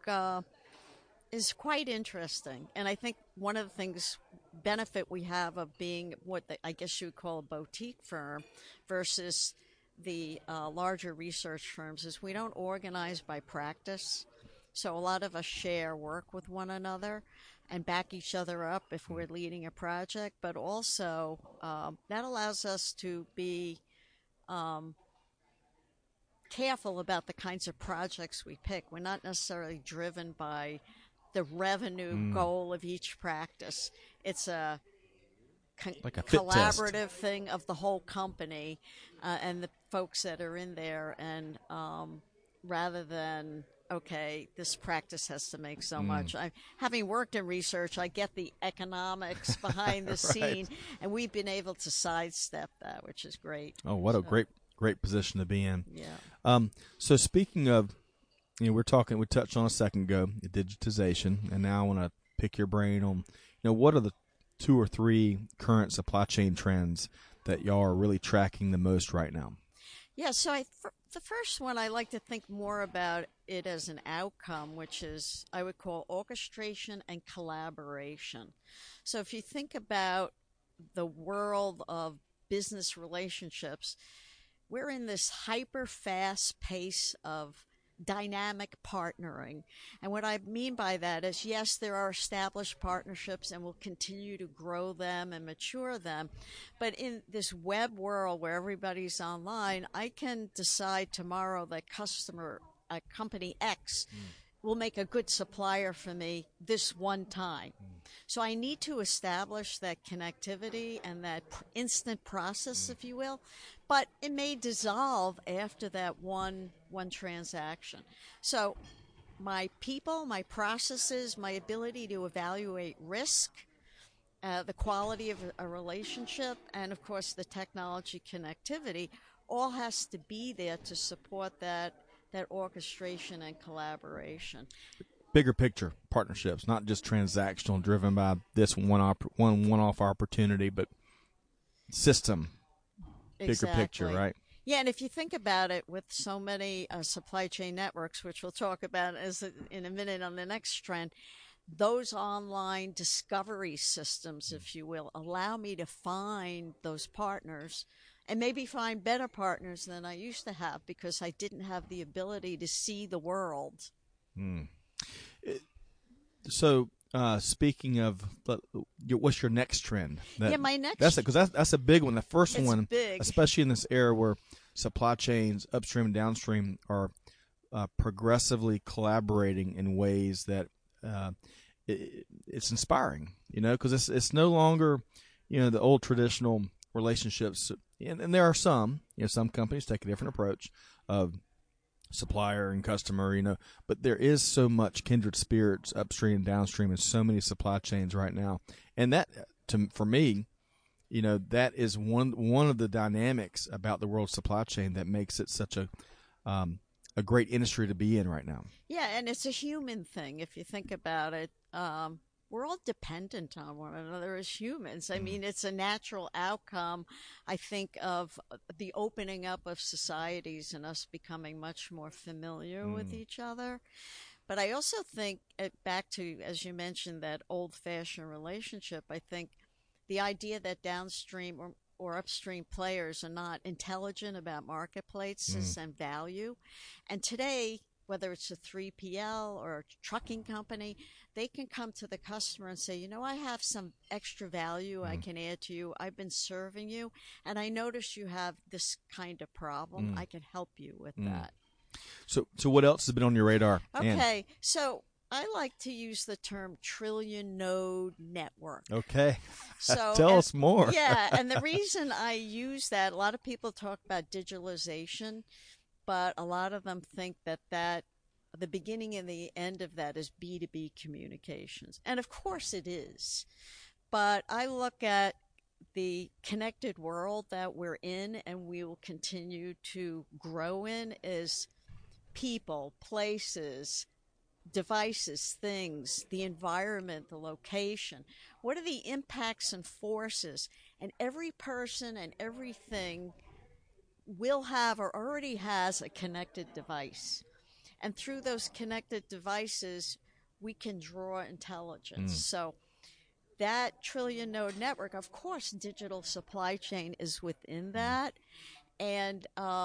is quite interesting. And I think one of the benefit we have of being what I guess you would call a boutique firm versus the larger research firms is we don't organize by practice. So a lot of us share work with one another and back each other up if we're leading a project, but also that allows us to be careful about the kinds of projects we pick. We're not necessarily driven by the revenue goal of each practice. It's a like a fit collaborative test thing of the whole company and the folks that are in there, and rather than, okay, this practice has to make so much. Having worked in research, I get the economics behind the scene, and we've been able to sidestep that, which is great. Oh, what a great position to be in. Yeah. So speaking of, we touched on a second ago, digitization, and now I want to pick your brain on, what are the 2 or 3 current supply chain trends that y'all are really tracking the most right now? Yeah, so the first one, I like to think more about it as an outcome, which is I would call orchestration and collaboration. So if you think about the world of business relationships, we're in this hyper fast pace of dynamic partnering. And what I mean by that is, yes, there are established partnerships and we'll continue to grow them and mature them. But in this web world where everybody's online, I can decide tomorrow that company X will make a good supplier for me this one time. So I need to establish that connectivity and that instant process, if you will, but it may dissolve after that one transaction. So my people, my processes, my ability to evaluate risk, the quality of a relationship, and of course the technology connectivity all has to be there to support that orchestration and collaboration. Bigger picture partnerships, not just transactional, driven by this one-off opportunity, but system. Bigger Exactly. picture, right? Yeah, and if you think about it, with so many supply chain networks, which we'll talk about in a minute on the next trend, those online discovery systems, if you will, allow me to find those partners and maybe find better partners than I used to have because I didn't have the ability to see the world. So, speaking of, what's your next trend? My next. That's a big one. The first It's one, big. especially in this era where supply chains, upstream and downstream, are progressively collaborating in ways that it's inspiring. Because it's no longer, the old traditional relationships, and there are some companies take a different approach of supplier and customer, but there is so much kindred spirits upstream and downstream in so many supply chains right now. And that, for me, that is one of the dynamics about the world supply chain that makes it such a great industry to be in right now. Yeah, and it's a human thing if you think about it. We're all dependent on one another as humans. I mean, it's a natural outcome, I think, of the opening up of societies and us becoming much more familiar with each other. But I also think, back to, as you mentioned, that old-fashioned relationship, I think the idea that downstream or upstream players are not intelligent about marketplaces and value. And today, whether it's a 3PL or a trucking company, they can come to the customer and say, I have some extra value I can add to you. I've been serving you, and I notice you have this kind of problem. I can help you with that. So what else has been on your radar? Okay, so I like to use the term trillion node network. Okay. So Tell us more. Yeah, and the reason I use that, a lot of people talk about digitalization, but a lot of them think that the beginning and the end of that is B2B communications. And of course it is. But I look at the connected world that we're in and we will continue to grow in is people, places, devices, things, the environment, the location. What are the impacts and forces? And every person and everything will have or already has a connected device. And through those connected devices, we can draw intelligence. So that trillion node network, of course, digital supply chain is within that. And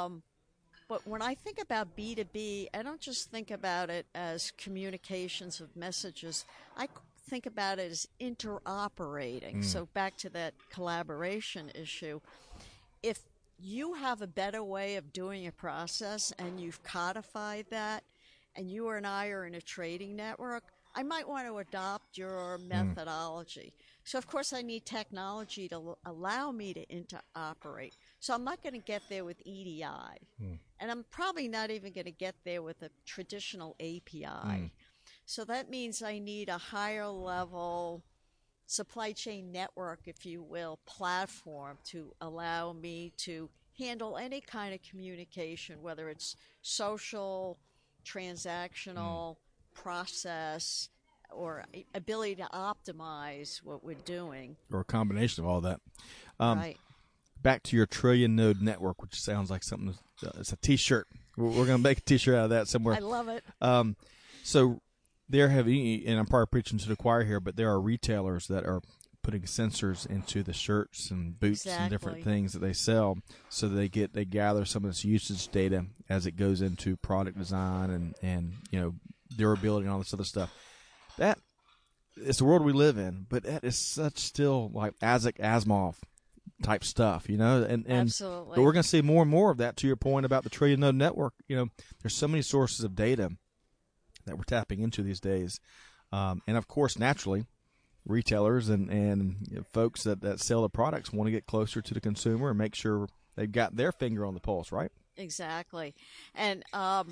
but when I think about B2B, I don't just think about it as communications of messages. I think about it as interoperating. So back to that collaboration issue. If you have a better way of doing a process and you've codified that, and you and I are in a trading network, I might want to adopt your methodology. So, of course, I need technology to allow me to interoperate. So I'm not going to get there with EDI. And I'm probably not even going to get there with a traditional API. So that means I need a higher level supply chain network, if you will, platform to allow me to handle any kind of communication, whether it's social, transactional, process, or ability to optimize what we're doing. Or a combination of all that. Right. back to your trillion node network, which sounds like something. It's a T-shirt. We're going to make a T-shirt out of that somewhere. I love it. So there have, and I'm probably preaching to the choir here, but there are retailers that are putting sensors into the shirts and boots and different things that they sell, so they gather some of this usage data as it goes into product design and durability and all this other stuff. That it's the world we live in, but that is such still like Isaac Asimov type stuff, and Absolutely. But we're going to see more and more of that. To your point about the trillion node network, there's so many sources of data that we're tapping into these days, and of course, naturally, retailers and folks that sell the products want to get closer to the consumer and make sure they've got their finger on the pulse, right? Exactly, and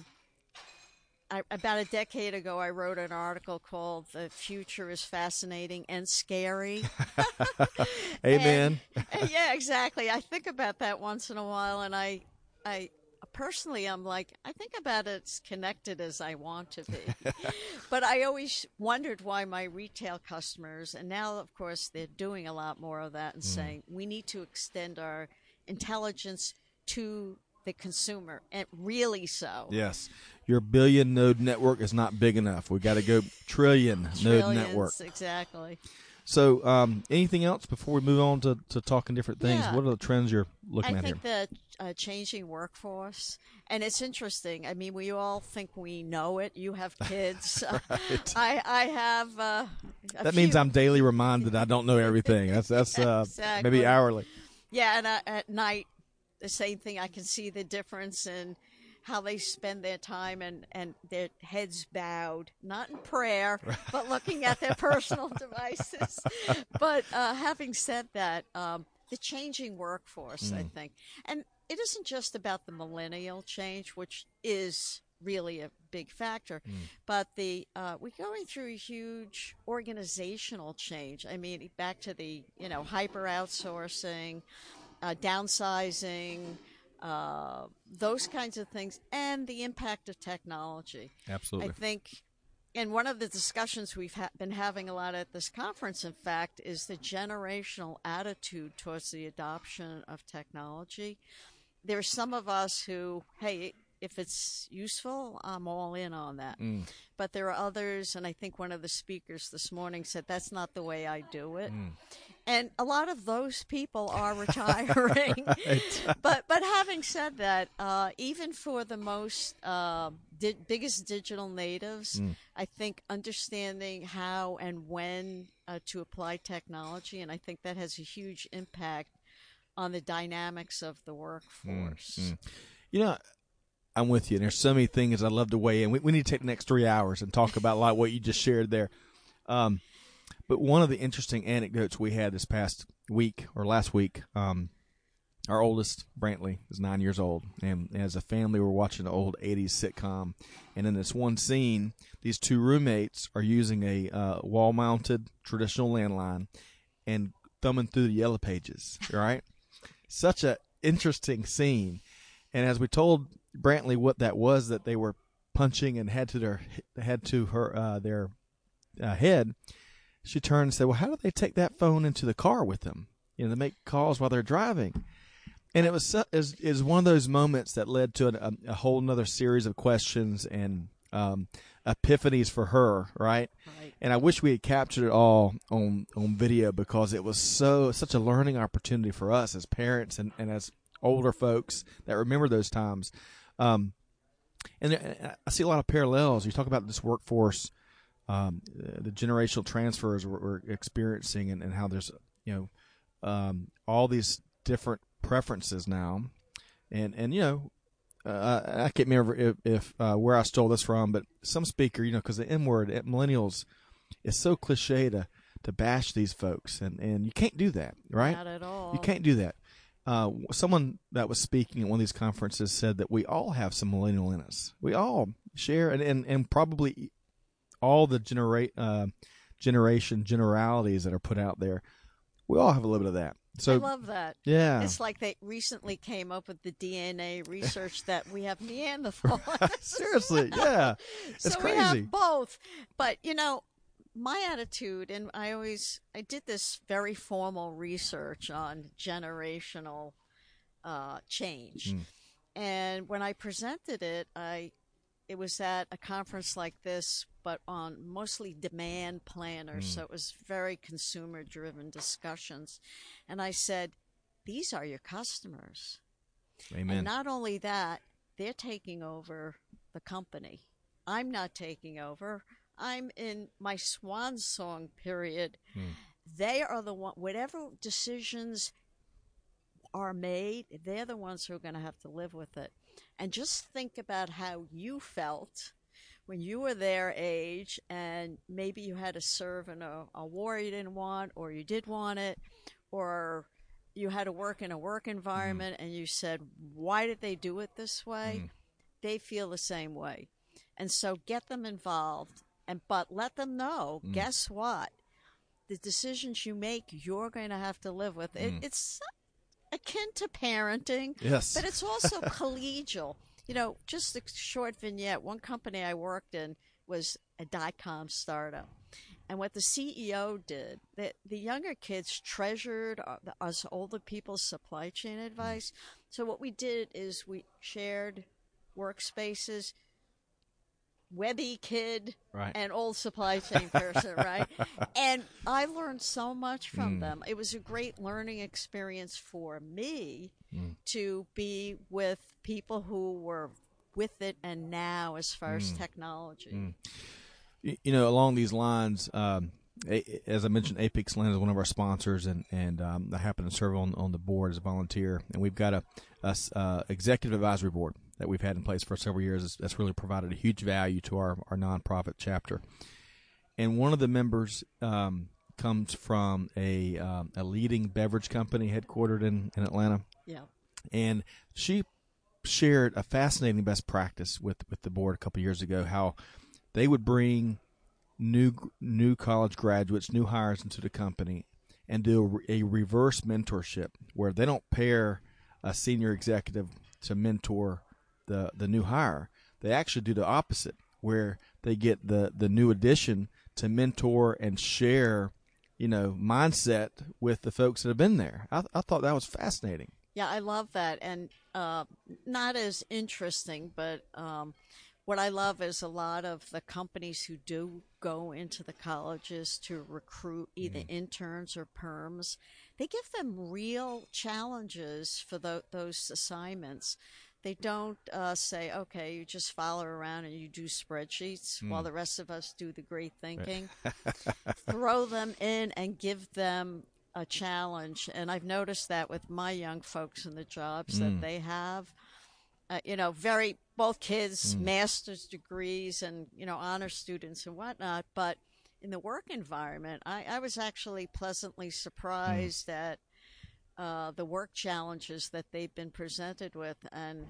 about a decade ago, I wrote an article called "The Future is Fascinating and Scary." Amen. And yeah, exactly. I think about that once in a while, and I personally, I'm like, I think about it as connected as I want to be. But I always wondered why my retail customers, and now, of course, they're doing a lot more of that and saying, we need to extend our intelligence to the consumer, and really so. Yes. Your billion node network is not big enough. We got to go trillion node network. Exactly. So, anything else before we move on to talking different things? Yeah. What are the trends you're looking at here? I think the changing workforce, and it's interesting. I mean, we all think we know it. You have kids. Right. I have. That means I'm daily reminded I don't know everything. That's Exactly. maybe hourly. Yeah, and at night, the same thing. I can see the difference in how they spend their time and their heads bowed, not in prayer, but looking at their personal devices. But having said that, the changing workforce, I think, and it isn't just about the millennial change, which is really a big factor, but we're going through a huge organizational change. I mean, back to the hyper outsourcing, downsizing. Those kinds of things, and the impact of technology. Absolutely. I think, and one of the discussions we've been having a lot at this conference, in fact, is the generational attitude towards the adoption of technology. There's some of us who, hey, if it's useful, I'm all in on that. But there are others, and I think one of the speakers this morning said, that's not the way I do it. And a lot of those people are retiring. Right. But having said that, even for the most biggest digital natives, I think understanding how and when to apply technology, and I think that has a huge impact on the dynamics of the workforce. I'm with you. And there's so many things I'd love to weigh in. We need to take the next 3 hours and talk about like what you just shared there. But one of the interesting anecdotes we had this past week or last week, our oldest, Brantley, is 9 years old. And as a family, we're watching an old 80s sitcom. And in this one scene, these two roommates are using a wall-mounted traditional landline and thumbing through the yellow pages, right? Such an interesting scene. And as we told Brantley what that was, that they were punching and had to their head, she turned and said, well, how do they take that phone into the car with them? They make calls while they're driving. And it was is one of those moments that led to a whole nother series of questions and epiphanies for her, right? And I wish we had captured it all on video, because it was such a learning opportunity for us as parents and as older folks that remember those times. And I see a lot of parallels. You talk about this workforce, the generational transfers we're experiencing, and how there's all these different preferences now, and I can't remember if where I stole this from, but some speaker, because the N word at millennials is so cliche to bash these folks, and you can't do that, right? Not at all. You can't do that. Someone that was speaking at one of these conferences said that we all have some millennial in us. We all share, and probably all the generalities that are put out there, we all have a little bit of that. So I love that. Yeah. It's like they recently came up with the DNA research that we have Neanderthals. Seriously, yeah. It's so crazy. We have both. But, my attitude, and I did this very formal research on generational change. And when I presented it, it was at a conference like this, but on mostly demand planners. So it was very consumer-driven discussions. And I said, these are your customers. Amen. And not only that, they're taking over the company. I'm not taking over. I'm in my swan song period. They are the one, whatever decisions are made, they're the ones who are going to have to live with it. And just think about how you felt when you were their age, and maybe you had to serve in a war you didn't want, or you did want it, or you had to work in a work environment and you said, why did they do it this way? They feel the same way. And so get them involved, but let them know, guess what? The decisions you make, you're going to have to live with. It's akin to parenting, Yes. but it's also collegial. You know, just a short vignette. One company I worked in was a dot-com startup. And what the CEO did, the younger kids treasured us older people's supply chain advice. So what we did is we shared workspaces, Webby kid, Right. and old supply chain person, right? And I learned so much from them. It was a great learning experience for me to be with people who were with it and now as far as technology. You know, along these lines, as I mentioned, Apex Land is one of our sponsors, and I happen to serve on the board as a volunteer. And we've got a executive advisory board that we've had in place for several years. That's really provided a huge value to our nonprofit chapter. And one of the members comes from a leading beverage company headquartered in Atlanta. Yeah. And she shared a fascinating best practice with the board a couple of years ago, how they would bring new college graduates, new hires into the company, and do a reverse mentorship where they don't pair a senior executive to mentor the new hire. They actually do the opposite, where they get the new addition to mentor and share, mindset with the folks that have been there. I thought that was fascinating. Yeah, I love that. And not as interesting, but what I love is a lot of the companies who do go into the colleges to recruit either interns or perms, they give them real challenges for those assignments. They don't say, okay, you just follow around and you do spreadsheets while the rest of us do the great thinking. Throw them in and give them a challenge. And I've noticed that with my young folks in the jobs that they have. Both kids, master's degrees and, honor students and whatnot. But in the work environment, I was actually pleasantly surprised at the work challenges that they've been presented with. And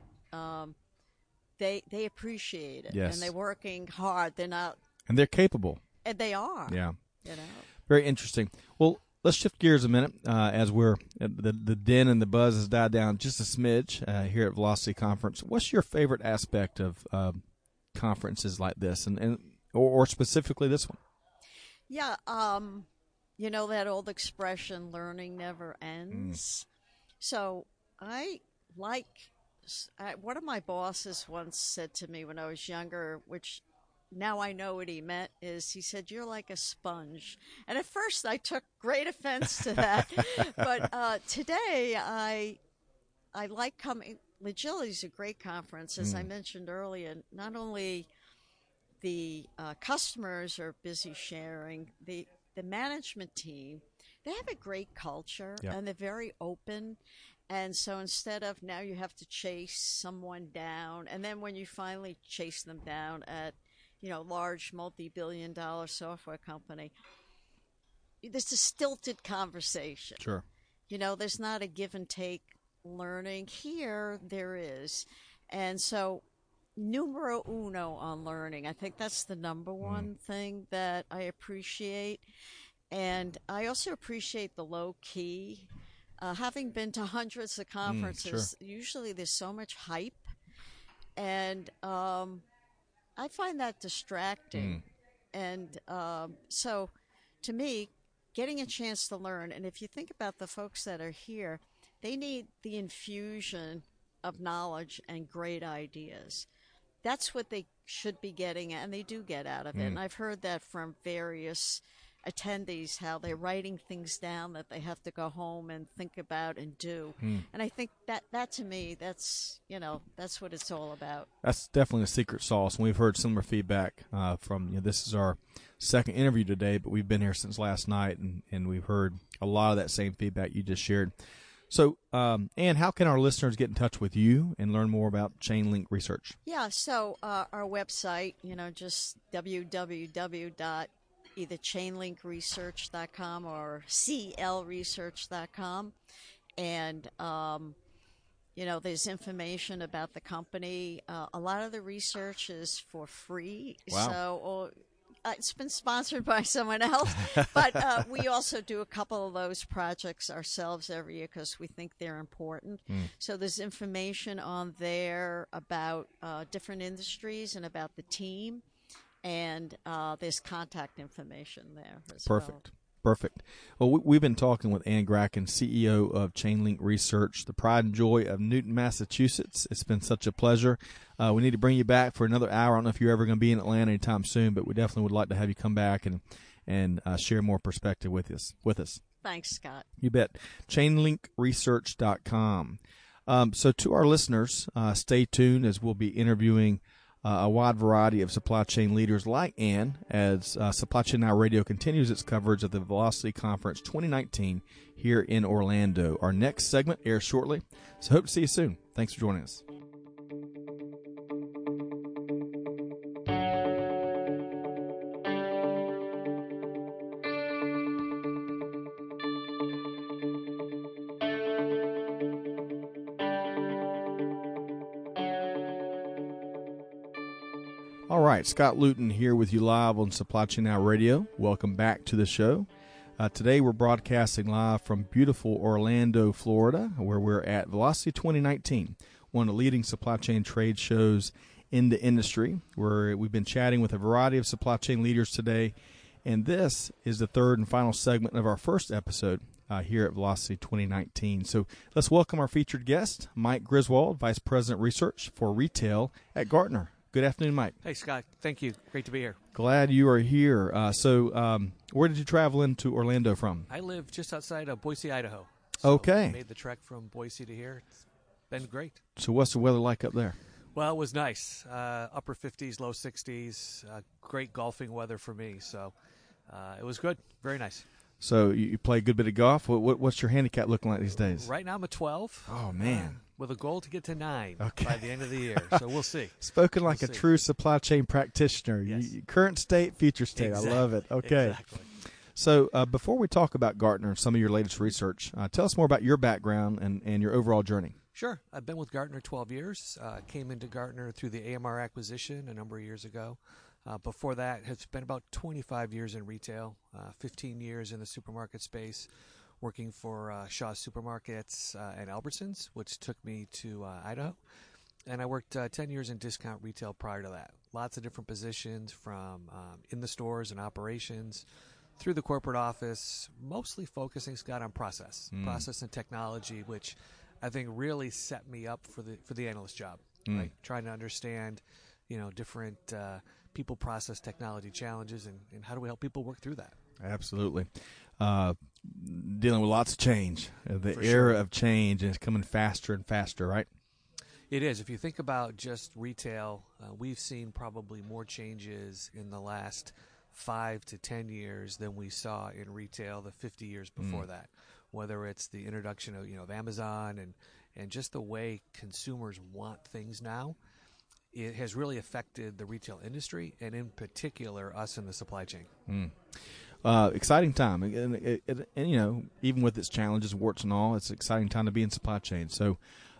they appreciate it. Yes. And they're working hard. They're not. And they're capable. And they are. Yeah. Very interesting. Well, let's shift gears a minute as the din and the buzz has died down just a smidge here at Velocity Conference. What's your favorite aspect of conferences like this, or specifically this one? Yeah, that old expression, learning never ends. So one of my bosses once said to me when I was younger, which now I know what he meant, is he said, you're like a sponge. And at first I took great offense to that. But today I like coming. Agility is a great conference. As I mentioned earlier, not only the customers are busy sharing, the management team, they have a great culture, and they're very open. And so instead of now you have to chase someone down, and then when you finally chase them down at large multi-billion-dollar software company, there's a stilted conversation. Sure. There's not a give and take learning. Here, there is. And so, numero uno on learning. I think that's the number one thing that I appreciate. And I also appreciate the low key. Having been to hundreds of conferences, usually there's so much hype. And I find that distracting. And so, to me, getting a chance to learn, and if you think about the folks that are here, They need the infusion of knowledge and great ideas. That's what they should be getting, and they do get out of it. And I've heard that from various attendees, how they're writing things down that they have to go home and think about and do. And I think that to me, that's what it's all about. That's definitely a secret sauce. And we've heard similar feedback from, this is our second interview today, but we've been here since last night, and we've heard a lot of that same feedback you just shared. So, Ann, how can our listeners get in touch with you and learn more about Chainlink Research? Yeah, so our website, just either chainlinkresearch.com or clresearch.com. And, there's information about the company. A lot of the research is for free. Wow. So it's been sponsored by someone else. But we also do a couple of those projects ourselves every year because we think they're important. So there's information on there about different industries and about the team. And there's contact information there as Perfect. Perfect. Well, we've been talking with Ann Gracken, CEO of Chainlink Research, the pride and joy of Newton, Massachusetts. It's been such a pleasure. We need to bring you back for another hour. I don't know if you're ever going to be in Atlanta anytime soon, but we definitely would like to have you come back and share more perspective with us. Thanks, Scott. You bet. Chainlinkresearch.com. So to our listeners, stay tuned as we'll be interviewing a wide variety of supply chain leaders like Ann as Supply Chain Now Radio continues its coverage of the Velocity Conference 2019 here in Orlando. Our next segment airs shortly, so hope to see you soon. Thanks for joining us. All right, Scott Luton here with you live on Supply Chain Now Radio. Welcome back to the show. Today we're broadcasting live from beautiful Orlando, Florida, where we're at Velocity 2019, one of the leading supply chain trade shows in the industry, where we've been chatting with a variety of supply chain leaders today. And this is the third and final segment of our first episode here at Velocity 2019. So let's welcome our featured guest, Mike Griswold, Vice President Research for Retail at Gartner. Good afternoon, Mike. Hey, Scott. Thank you. Great to be here. Glad you are here. So where did you travel into Orlando from? I live just outside of Boise, Idaho. Okay. I made the trek from Boise to here. It's been great. So what's the weather like up there? Well, it was nice. Upper 50s, low 60s. Great golfing weather for me. So it was good. Very nice. So you play a good bit of golf. What's your handicap looking like these days? Right now I'm a 12. Oh, man. With a goal to get to 9 Okay. by the end of the year. So we'll see. Spoken like We'll a see. true supply chain practitioner. Yes. Current state, future state. Exactly. I love it. Okay. Exactly. So before we talk about Gartner and some of your latest research, tell us more about your background and your overall journey. Sure. I've been with Gartner 12 years. Came into Gartner through the AMR acquisition a number of years ago. Before that, have spent about 25 years in retail, 15 years in the supermarket space, working for Shaw's Supermarkets and Albertsons, which took me to Idaho. And I worked 10 years in discount retail prior to that. Lots of different positions from in the stores and operations through the corporate office, mostly focusing, Scott, on process and technology, which I think really set me up for the analyst job, right? Trying to understand, different people, process, technology challenges, and how do we help people work through that? Absolutely. Dealing with lots of change. The For era sure. of change is coming faster and faster, right? It is. If you think about just retail, we've seen probably more changes in the last 5 to 10 years than we saw in retail the 50 years before that. Whether it's the introduction of Amazon and just the way consumers want things now, it has really affected the retail industry and in particular us in the supply chain. Exciting time, and even with its challenges, warts and all, it's an exciting time to be in supply chain. So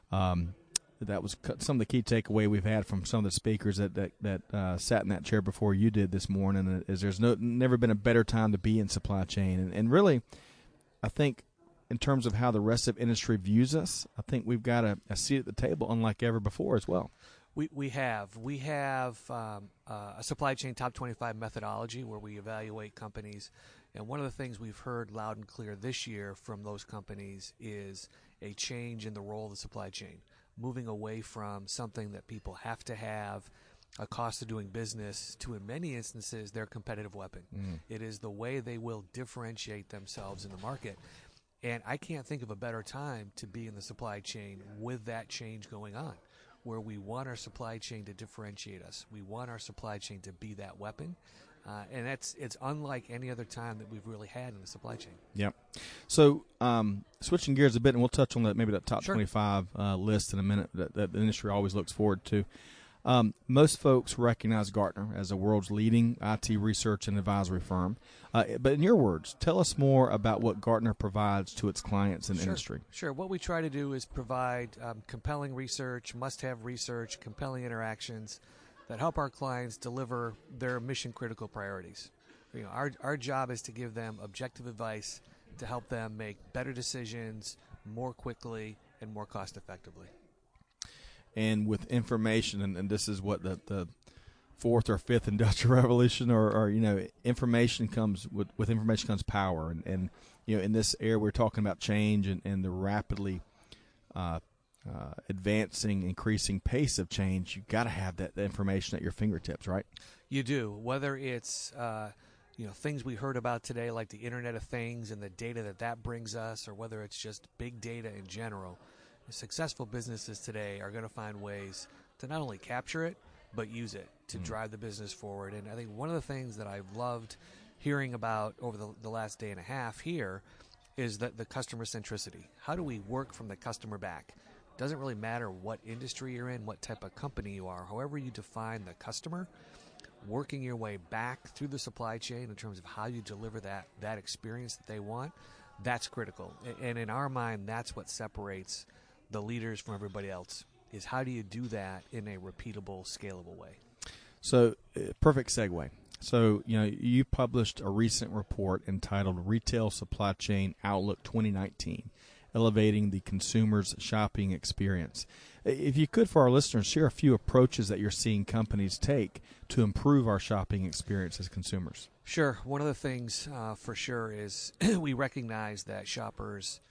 that was some of the key takeaway we've had from some of the speakers that sat in that chair before you did this morning. Is there's never been a better time to be in supply chain, and really, I think in terms of how the rest of industry views us, I think we've got a seat at the table unlike ever before as well. We have a supply chain top 25 methodology where we evaluate companies And one of the things we've heard loud and clear this year from those companies is a change in the role of the supply chain, moving away from something that people have to have, a cost of doing business, to, in many instances, their competitive weapon. It is the way they will differentiate themselves in the market. And I can't think of a better time to be in the supply chain with that change going on, where we want our supply chain to differentiate us. We want our supply chain to be that weapon. And it's unlike any other time that we've really had in the supply chain. Yep. So switching gears a bit, and we'll touch on that top Sure. 25 list in a minute that the industry always looks forward to. Most folks recognize Gartner as the world's leading IT research and advisory firm. But in your words, tell us more about what Gartner provides to its clients in the industry. Sure. What we try to do is provide compelling research, must-have research, compelling interactions that help our clients deliver their mission-critical priorities. You know, our job is to give them objective advice to help them make better decisions more quickly and more cost-effectively. And with information, and this is what the fourth or fifth industrial revolution, or information comes with information comes power, and in this era we're talking about change and the rapidly advancing, increasing pace of change. You got to have that information at your fingertips, right? You do. Whether it's things we heard about today, like the Internet of Things and the data that brings us, or whether it's just big data in general. Successful businesses today are going to find ways to not only capture it, but use it to drive the business forward. And I think one of the things that I've loved hearing about over the last day and a half here is that the customer centricity. How do we work from the customer back? Doesn't really matter what industry you're in, what type of company you are, however you define the customer, working your way back through the supply chain in terms of how you deliver that experience that they want, that's critical. And in our mind, that's what separates the leaders from everybody else, is how do you do that in a repeatable, scalable way? So, perfect segue. So, you published a recent report entitled Retail Supply Chain Outlook 2019, Elevating the Consumer's Shopping Experience. If you could, for our listeners, share a few approaches that you're seeing companies take to improve our shopping experience as consumers. Sure. One of the things for sure is we recognize that shoppers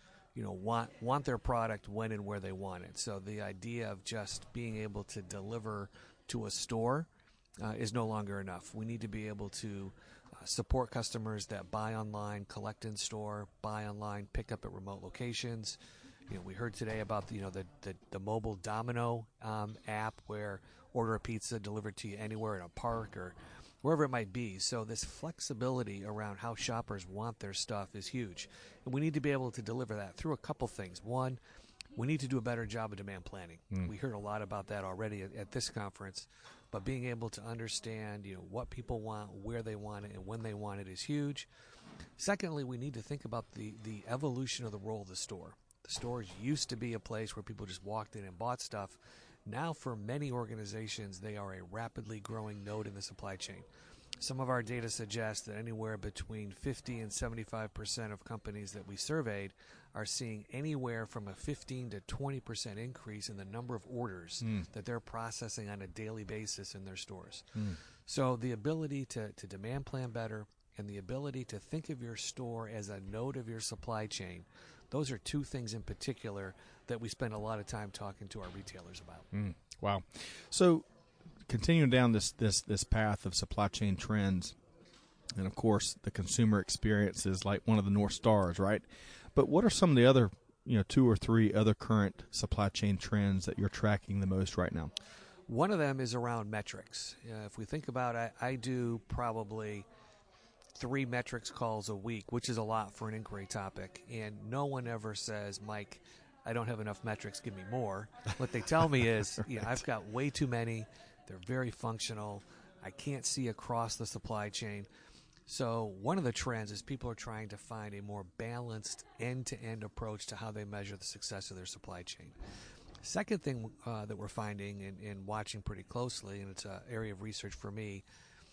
want their product when and where they want it. So the idea of just being able to deliver to a store is no longer enough. We need to be able to support customers that buy online, collect in store, buy online, pick up at remote locations. We heard today about the mobile Domino app, where order a pizza delivered to you anywhere in a park or wherever it might be. So this flexibility around how shoppers want their stuff is huge. And we need to be able to deliver that through a couple things. One, we need to do a better job of demand planning. We heard a lot about that already at this conference, but being able to understand what people want, where they want it, and when they want it is huge. Secondly, we need to think about the evolution of the role of the store. The stores used to be a place where people just walked in and bought stuff. Now, for many organizations, they are a rapidly growing node in the supply chain. Some of our data suggests that anywhere between 50 and 75% of companies that we surveyed are seeing anywhere from a 15 to 20% increase in the number of orders that they're processing on a daily basis in their stores. So the ability to demand plan better and the ability to think of your store as a node of your supply chain, those are two things in particular that we spend a lot of time talking to our retailers about. Wow. So continuing down this path of supply chain trends, and of course the consumer experience is like one of the North Stars, right? But what are some of the other, two or three other current supply chain trends that you're tracking the most right now? One of them is around metrics. If we think about it, I do probably 3 metrics calls a week, which is a lot for an inquiry topic. And no one ever says, Mike, I don't have enough metrics, give me more. What they tell me is, Right. I've got way too many. They're very functional. I can't see across the supply chain. So one of the trends is people are trying to find a more balanced end-to-end approach to how they measure the success of their supply chain. Second thing that we're finding and watching pretty closely, and it's an area of research for me,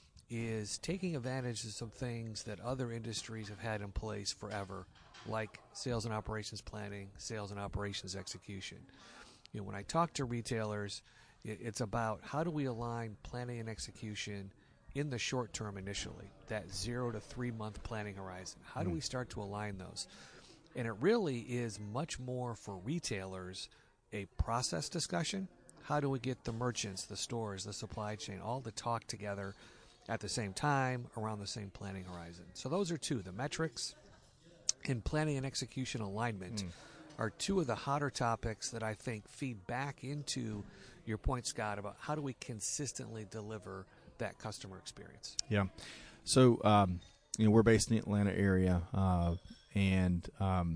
is taking advantage of some things that other industries have had in place forever, like sales and operations planning, sales and operations execution. When I talk to retailers, it's about how do we align planning and execution in the short term initially, that 0 to 3 month planning horizon. How do we start to align those? And it really is much more for retailers a process discussion. How do we get the merchants, the stores, the supply chain all to talk together at the same time around the same planning horizon? So those are two. The metrics and planning and execution alignment are two of the hotter topics that I think feed back into your point, Scott, about how do we consistently deliver that customer experience. Yeah. So, we're based in the Atlanta area, and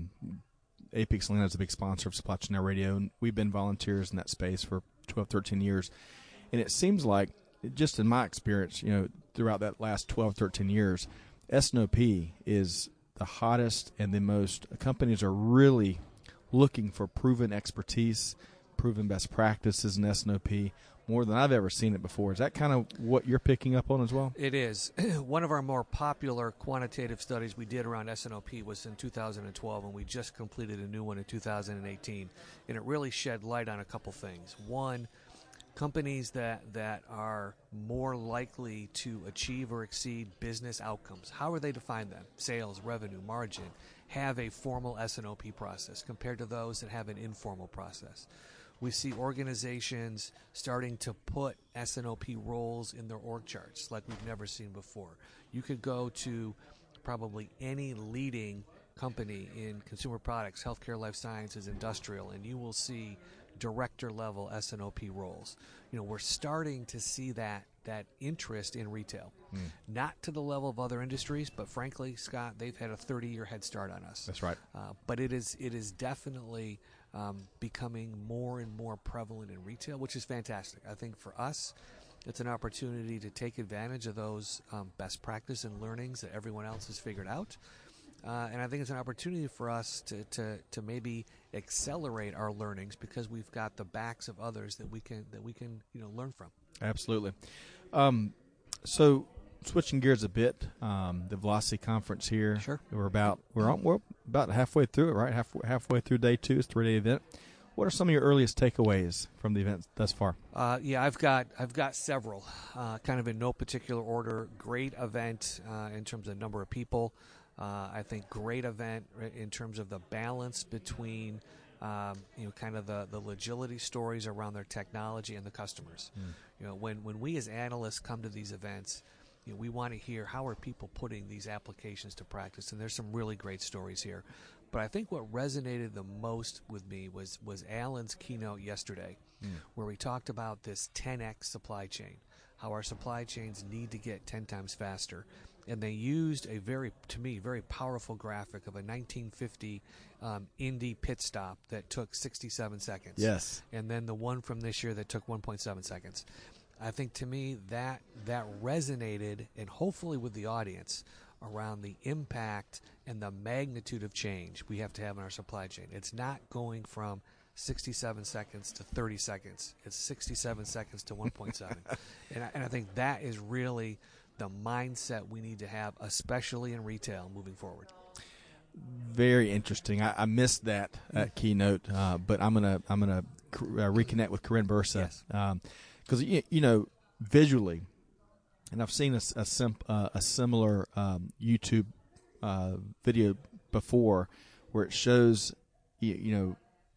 Apex Atlanta is a big sponsor of Supply Chain Now Radio, and we've been volunteers in that space for 12, 13 years. And it seems like, just in my experience, throughout that last 12, 13 years, S&OP is the hottest and the most, companies are really looking for proven expertise, proven best practices in S&OP more than I've ever seen it before. Is that kind of what you're picking up on as well? It is. One of our more popular quantitative studies we did around S&OP was in 2012, and we just completed a new one in 2018. And it really shed light on a couple things. One, companies that are more likely to achieve or exceed business outcomes. How are they define them? Sales, revenue, margin, have a formal S&OP process compared to those that have an informal process. We see organizations starting to put S&OP roles in their org charts like we've never seen before. You could go to probably any leading company in consumer products, healthcare, life sciences, industrial, and you will see director-level S&OP roles. We're starting to see that interest in retail. Not to the level of other industries, but frankly, Scott, they've had a 30-year head start on us. That's right. But it is definitely becoming more and more prevalent in retail, which is fantastic. I think for us, it's an opportunity to take advantage of those best practice and learnings that everyone else has figured out. And I think it's an opportunity for us to maybe accelerate our learnings because we've got the backs of others that we can learn from. Absolutely. So switching gears a bit, the Velocity Conference here. Sure. We're about halfway through it, right? Halfway through day 2. It's a 3-day event. What are some of your earliest takeaways from the event thus far? Yeah, I've got several, kind of in no particular order. Great event in terms of number of people. I think great event in terms of the balance between kind of the legility stories around their technology and the customers. When we as analysts come to these events, we want to hear how are people putting these applications to practice, and there's some really great stories here. But I think what resonated the most with me was Alan's keynote yesterday, where we talked about this 10x supply chain, how our supply chains need to get 10 times faster. And they used a very powerful graphic of a 1950 Indy pit stop that took 67 seconds. Yes. And then the one from this year that took 1.7 seconds. I think to me that resonated, and hopefully with the audience, around the impact and the magnitude of change we have to have in our supply chain. It's not going from 67 seconds to 30 seconds. It's 67 seconds to 1.7. and I think that is really the mindset we need to have, especially in retail moving forward. Very interesting. I missed that keynote, but I'm gonna reconnect with Corinne Bursa, because visually, and I've seen a similar YouTube video before where it shows the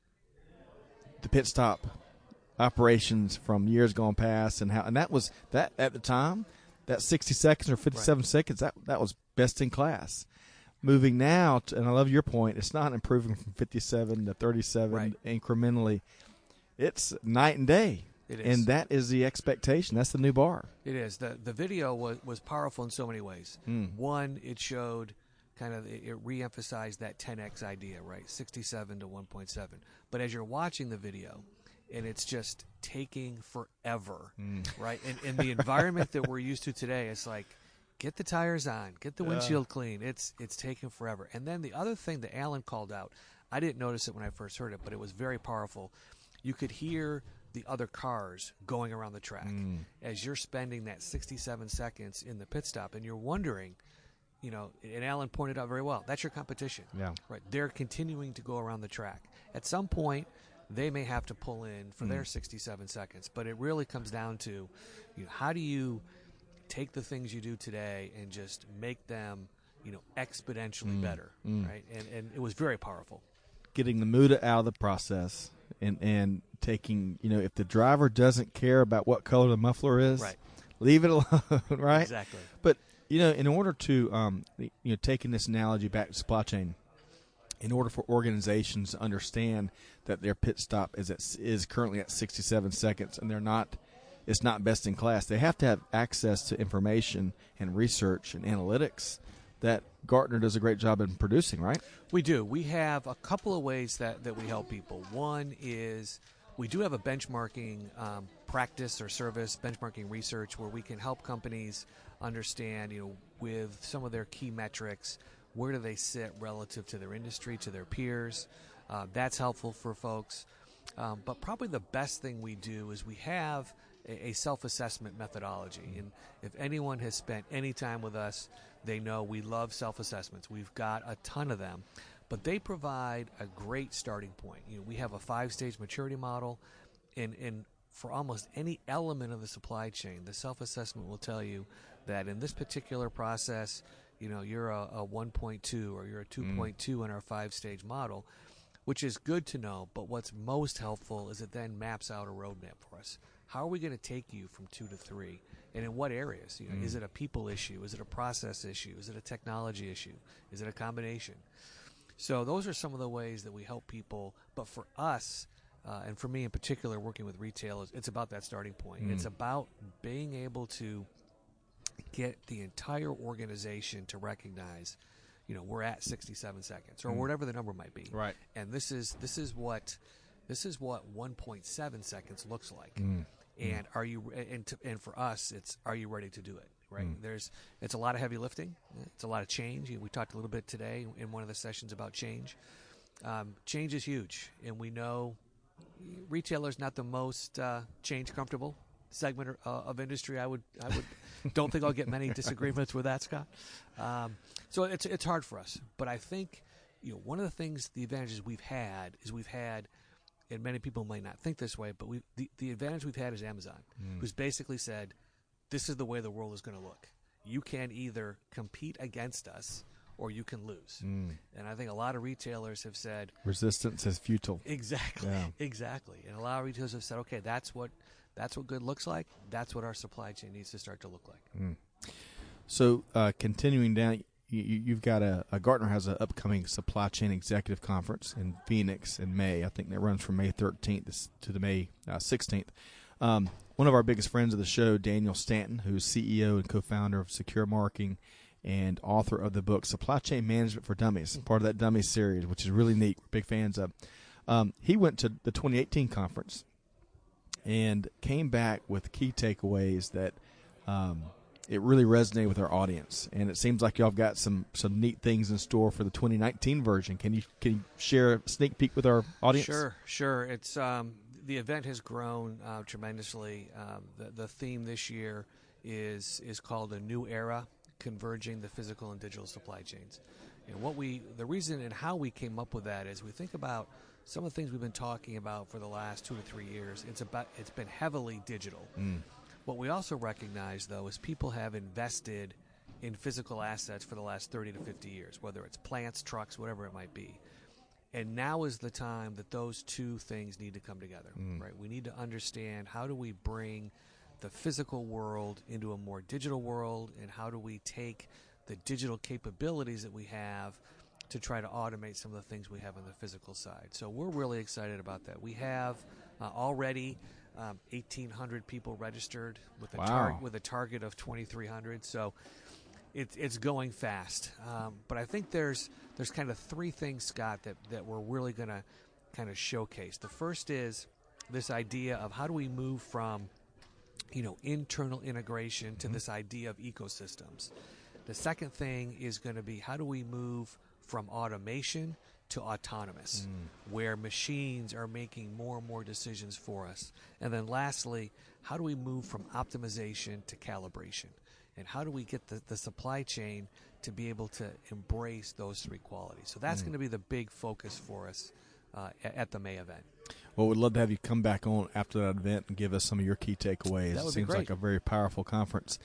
pit stop operations from years gone past, and that was at the time. That 60 seconds or 57 seconds, that was best in class. Moving now, and I love your point, it's not improving from 57 to 37 incrementally. It's night and day. It is. And that is the expectation. That's the new bar. It is. The video was powerful in so many ways. One, it showed it reemphasized that 10X idea, right? 67 to 1.7. But as you're watching the video, and it's just taking forever, right? And the environment that we're used to today, it's like, get the tires on, get the windshield clean. It's taking forever. And then the other thing that Alan called out, I didn't notice it when I first heard it, but it was very powerful. You could hear the other cars going around the track as you're spending that 67 seconds in the pit stop, and you're wondering, and Alan pointed out very well, that's your competition. Yeah. Right. They're continuing to go around the track. At some point, they may have to pull in for their 67 seconds, but it really comes down to how do you take the things you do today and just make them, exponentially better, right? And it was very powerful. Getting the muda out of the process and taking, if the driver doesn't care about what color the muffler is, Right. leave it alone, right? Exactly. But, in order to, taking this analogy back to supply chain, in order for organizations to understand that their pit stop is currently at 67 seconds and it's not best in class, they have to have access to information and research and analytics that Gartner does a great job in producing, right? We do. We have a couple of ways that we help people. One is we do have a benchmarking practice or service, benchmarking research, where we can help companies understand, with some of their key metrics, where do they sit relative to their industry, to their peers. That's helpful for folks. But probably the best thing we do is we have a self-assessment methodology. And if anyone has spent any time with us, they know we love self-assessments. We've got a ton of them. But they provide a great starting point. We have a 5-stage maturity model, and for almost any element of the supply chain, the self-assessment will tell you that in this particular process, you're a 1.2 or you're a 2.2 in our 5-stage model, which is good to know. But what's most helpful is it then maps out a roadmap for us. How are we going to take you from 2 to 3? And in what areas? Is it a people issue? Is it a process issue? Is it a technology issue? Is it a combination? So those are some of the ways that we help people. But for us, and for me in particular, working with retailers, it's about that starting point. It's about being able to get the entire organization to recognize, we're at 67 seconds or whatever the number might be. Right. And this is what 1.7 seconds looks like. And are you? And for us, it's are you ready to do it? Right. It's a lot of heavy lifting. It's a lot of change. We talked a little bit today in one of the sessions about change. Change is huge, and we know retailers not the most change comfortable segment of industry. I would don't think I'll get many disagreements with that, Scott. So it's hard for us, but I think one of the advantages we've had, and many people might not think this way, but the advantage we've had is Amazon, who's basically said, this is the way the world is going to look. You can either compete against us or you can lose. And I think a lot of retailers have said, resistance is futile. Exactly. Yeah. Exactly. And a lot of retailers have said, okay, that's what good looks like. That's what our supply chain needs to start to look like. So continuing down, you've got Gartner has an upcoming supply chain executive conference in Phoenix in May. I think that runs from May 13th to the May 16th. One of our biggest friends of the show, Daniel Stanton, who's CEO and co-founder of Secure Marketing and author of the book Supply Chain Management for Dummies, part of that Dummies series, which is really neat. We're big fans of. He went to the 2018 conference and came back with key takeaways that it really resonated with our audience. And it seems like y'all have got some neat things in store for the 2019 version. Can you share a sneak peek with our audience? Sure. It's the event has grown tremendously. The theme this year is called A New Era, Converging the Physical and Digital Supply Chains. The reason and how we came up with that is we think about some of the things we've been talking about for the last 2 to 3 years. It's been heavily digital. What we also recognize, though, is people have invested in physical assets for the last 30 to 50 years, whether it's plants, trucks, whatever it might be. And now is the time that those two things need to come together, right? We need to understand, how do we bring the physical world into a more digital world, and how do we take the digital capabilities that we have to try to automate some of the things we have on the physical side. So we're really excited about that. We have already 1,800 people registered with a target of 2,300. So it's going fast. But I think there's kind of 3 things, Scott, that we're really going to kind of showcase. The first is this idea of how do we move from internal integration to this idea of ecosystems. The second thing is going to be, how do we move from automation to autonomous, where machines are making more and more decisions for us. And then lastly, how do we move from optimization to calibration? And how do we get the supply chain to be able to embrace those 3 qualities? So that's going to be the big focus for us at the May event. Well, we'd love to have you come back on after that event and give us some of your key takeaways. That would It seems be great. like a very powerful conference.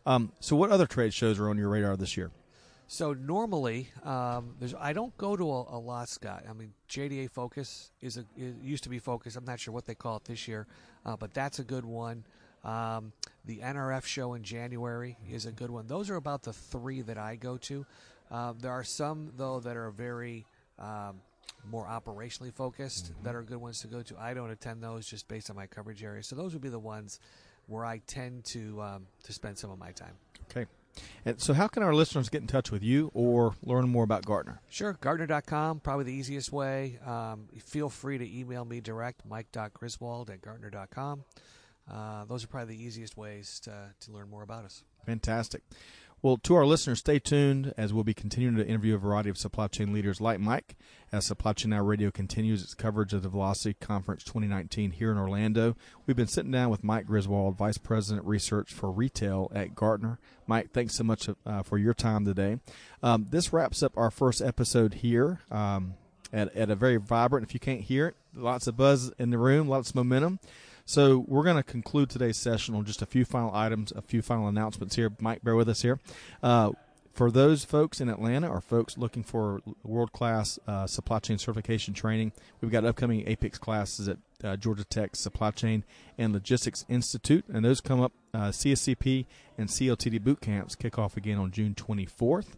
So what other trade shows are on your radar this year? So normally, I don't go to a lot, Scott. I mean, JDA Focus it used to be Focus. I'm not sure what they call it this year, but that's a good one. The NRF show in January is a good one. Those are about the three that I go to. There are some, though, that are very more operationally focused that are good ones to go to. I don't attend those just based on my coverage area. So those would be the ones where I tend to spend some of my time. Okay. And so how can our listeners get in touch with you or learn more about Gartner? Sure. Gartner.com, probably the easiest way. Feel free to email me direct, mike.griswold@gartner.com. Those are probably the easiest ways to learn more about us. Fantastic. Well, to our listeners, stay tuned as we'll be continuing to interview a variety of supply chain leaders like Mike as Supply Chain Now Radio continues its coverage of the Velocity Conference 2019 here in Orlando. We've been sitting down with Mike Griswold, Vice President Research for Retail at Gartner. Mike, thanks so much for your time today. This wraps up our first episode here at a very vibrant, if you can't hear it, lots of buzz in the room, lots of momentum. So we're going to conclude today's session on just a few final items, a few final announcements here. Mike, bear with us here. For those folks in Atlanta or folks looking for world-class supply chain certification training, we've got upcoming APICS classes at Georgia Tech Supply Chain and Logistics Institute, and those come up. CSCP and CLTD boot camps kick off again on June 24th.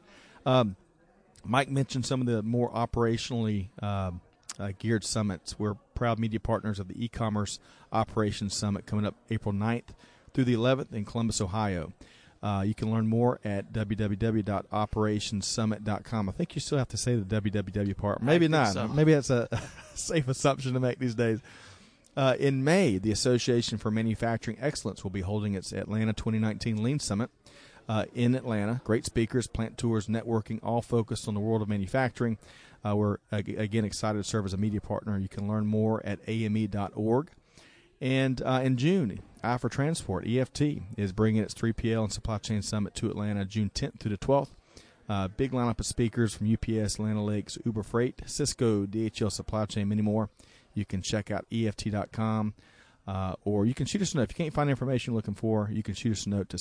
Mike mentioned some of the more operationally geared summits. We're proud media partners of the E-Commerce Operations Summit coming up April 9th through the 11th in Columbus, Ohio. You can learn more at www.operationssummit.com. I think you still have to say the www part. Maybe not. So. Maybe that's a safe assumption to make these days. In May, the Association for Manufacturing Excellence will be holding its Atlanta 2019 Lean Summit in Atlanta. Great speakers, plant tours, networking, all focused on the world of manufacturing. We're, again, excited to serve as a media partner. You can learn more at ame.org. And in June, I4 Transport, EFT, is bringing its 3PL and Supply Chain Summit to Atlanta June 10th through the 12th. Big lineup of speakers from UPS, Atlanta Lakes, Uber Freight, Cisco, DHL Supply Chain, many more. You can check out EFT.com, or you can shoot us a note. If you can't find the information you're looking for, you can shoot us a note to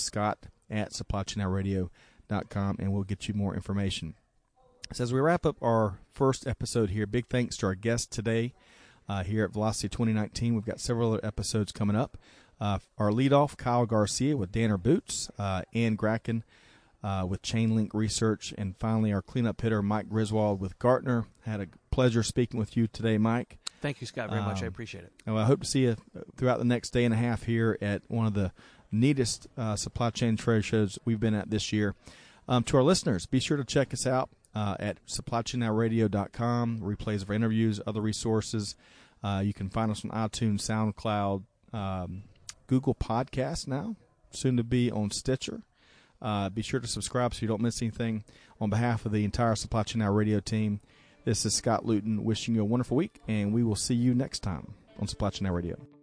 scott@supplychainradio.com, and we'll get you more information. So as we wrap up our first episode here, big thanks to our guest today here at Velocity 2019. We've got several other episodes coming up. Our leadoff, Kyle Garcia with Danner Boots, Ann Gracken with Chainlink Research, and finally our cleanup hitter, Mike Griswold with Gartner. Had a pleasure speaking with you today, Mike. Thank you, Scott, very much. I appreciate it. Well, I hope to see you throughout the next day and a half here at one of the neatest supply chain trade shows we've been at this year. To our listeners, be sure to check us out at supplychainnowradio.com, replays of our interviews, other resources. You can find us on iTunes, SoundCloud, Google Podcasts now, soon to be on Stitcher. Be sure to subscribe so you don't miss anything. On behalf of the entire Supply Chain Now Radio team, this is Scott Luton wishing you a wonderful week, and we will see you next time on Supply Chain Now Radio.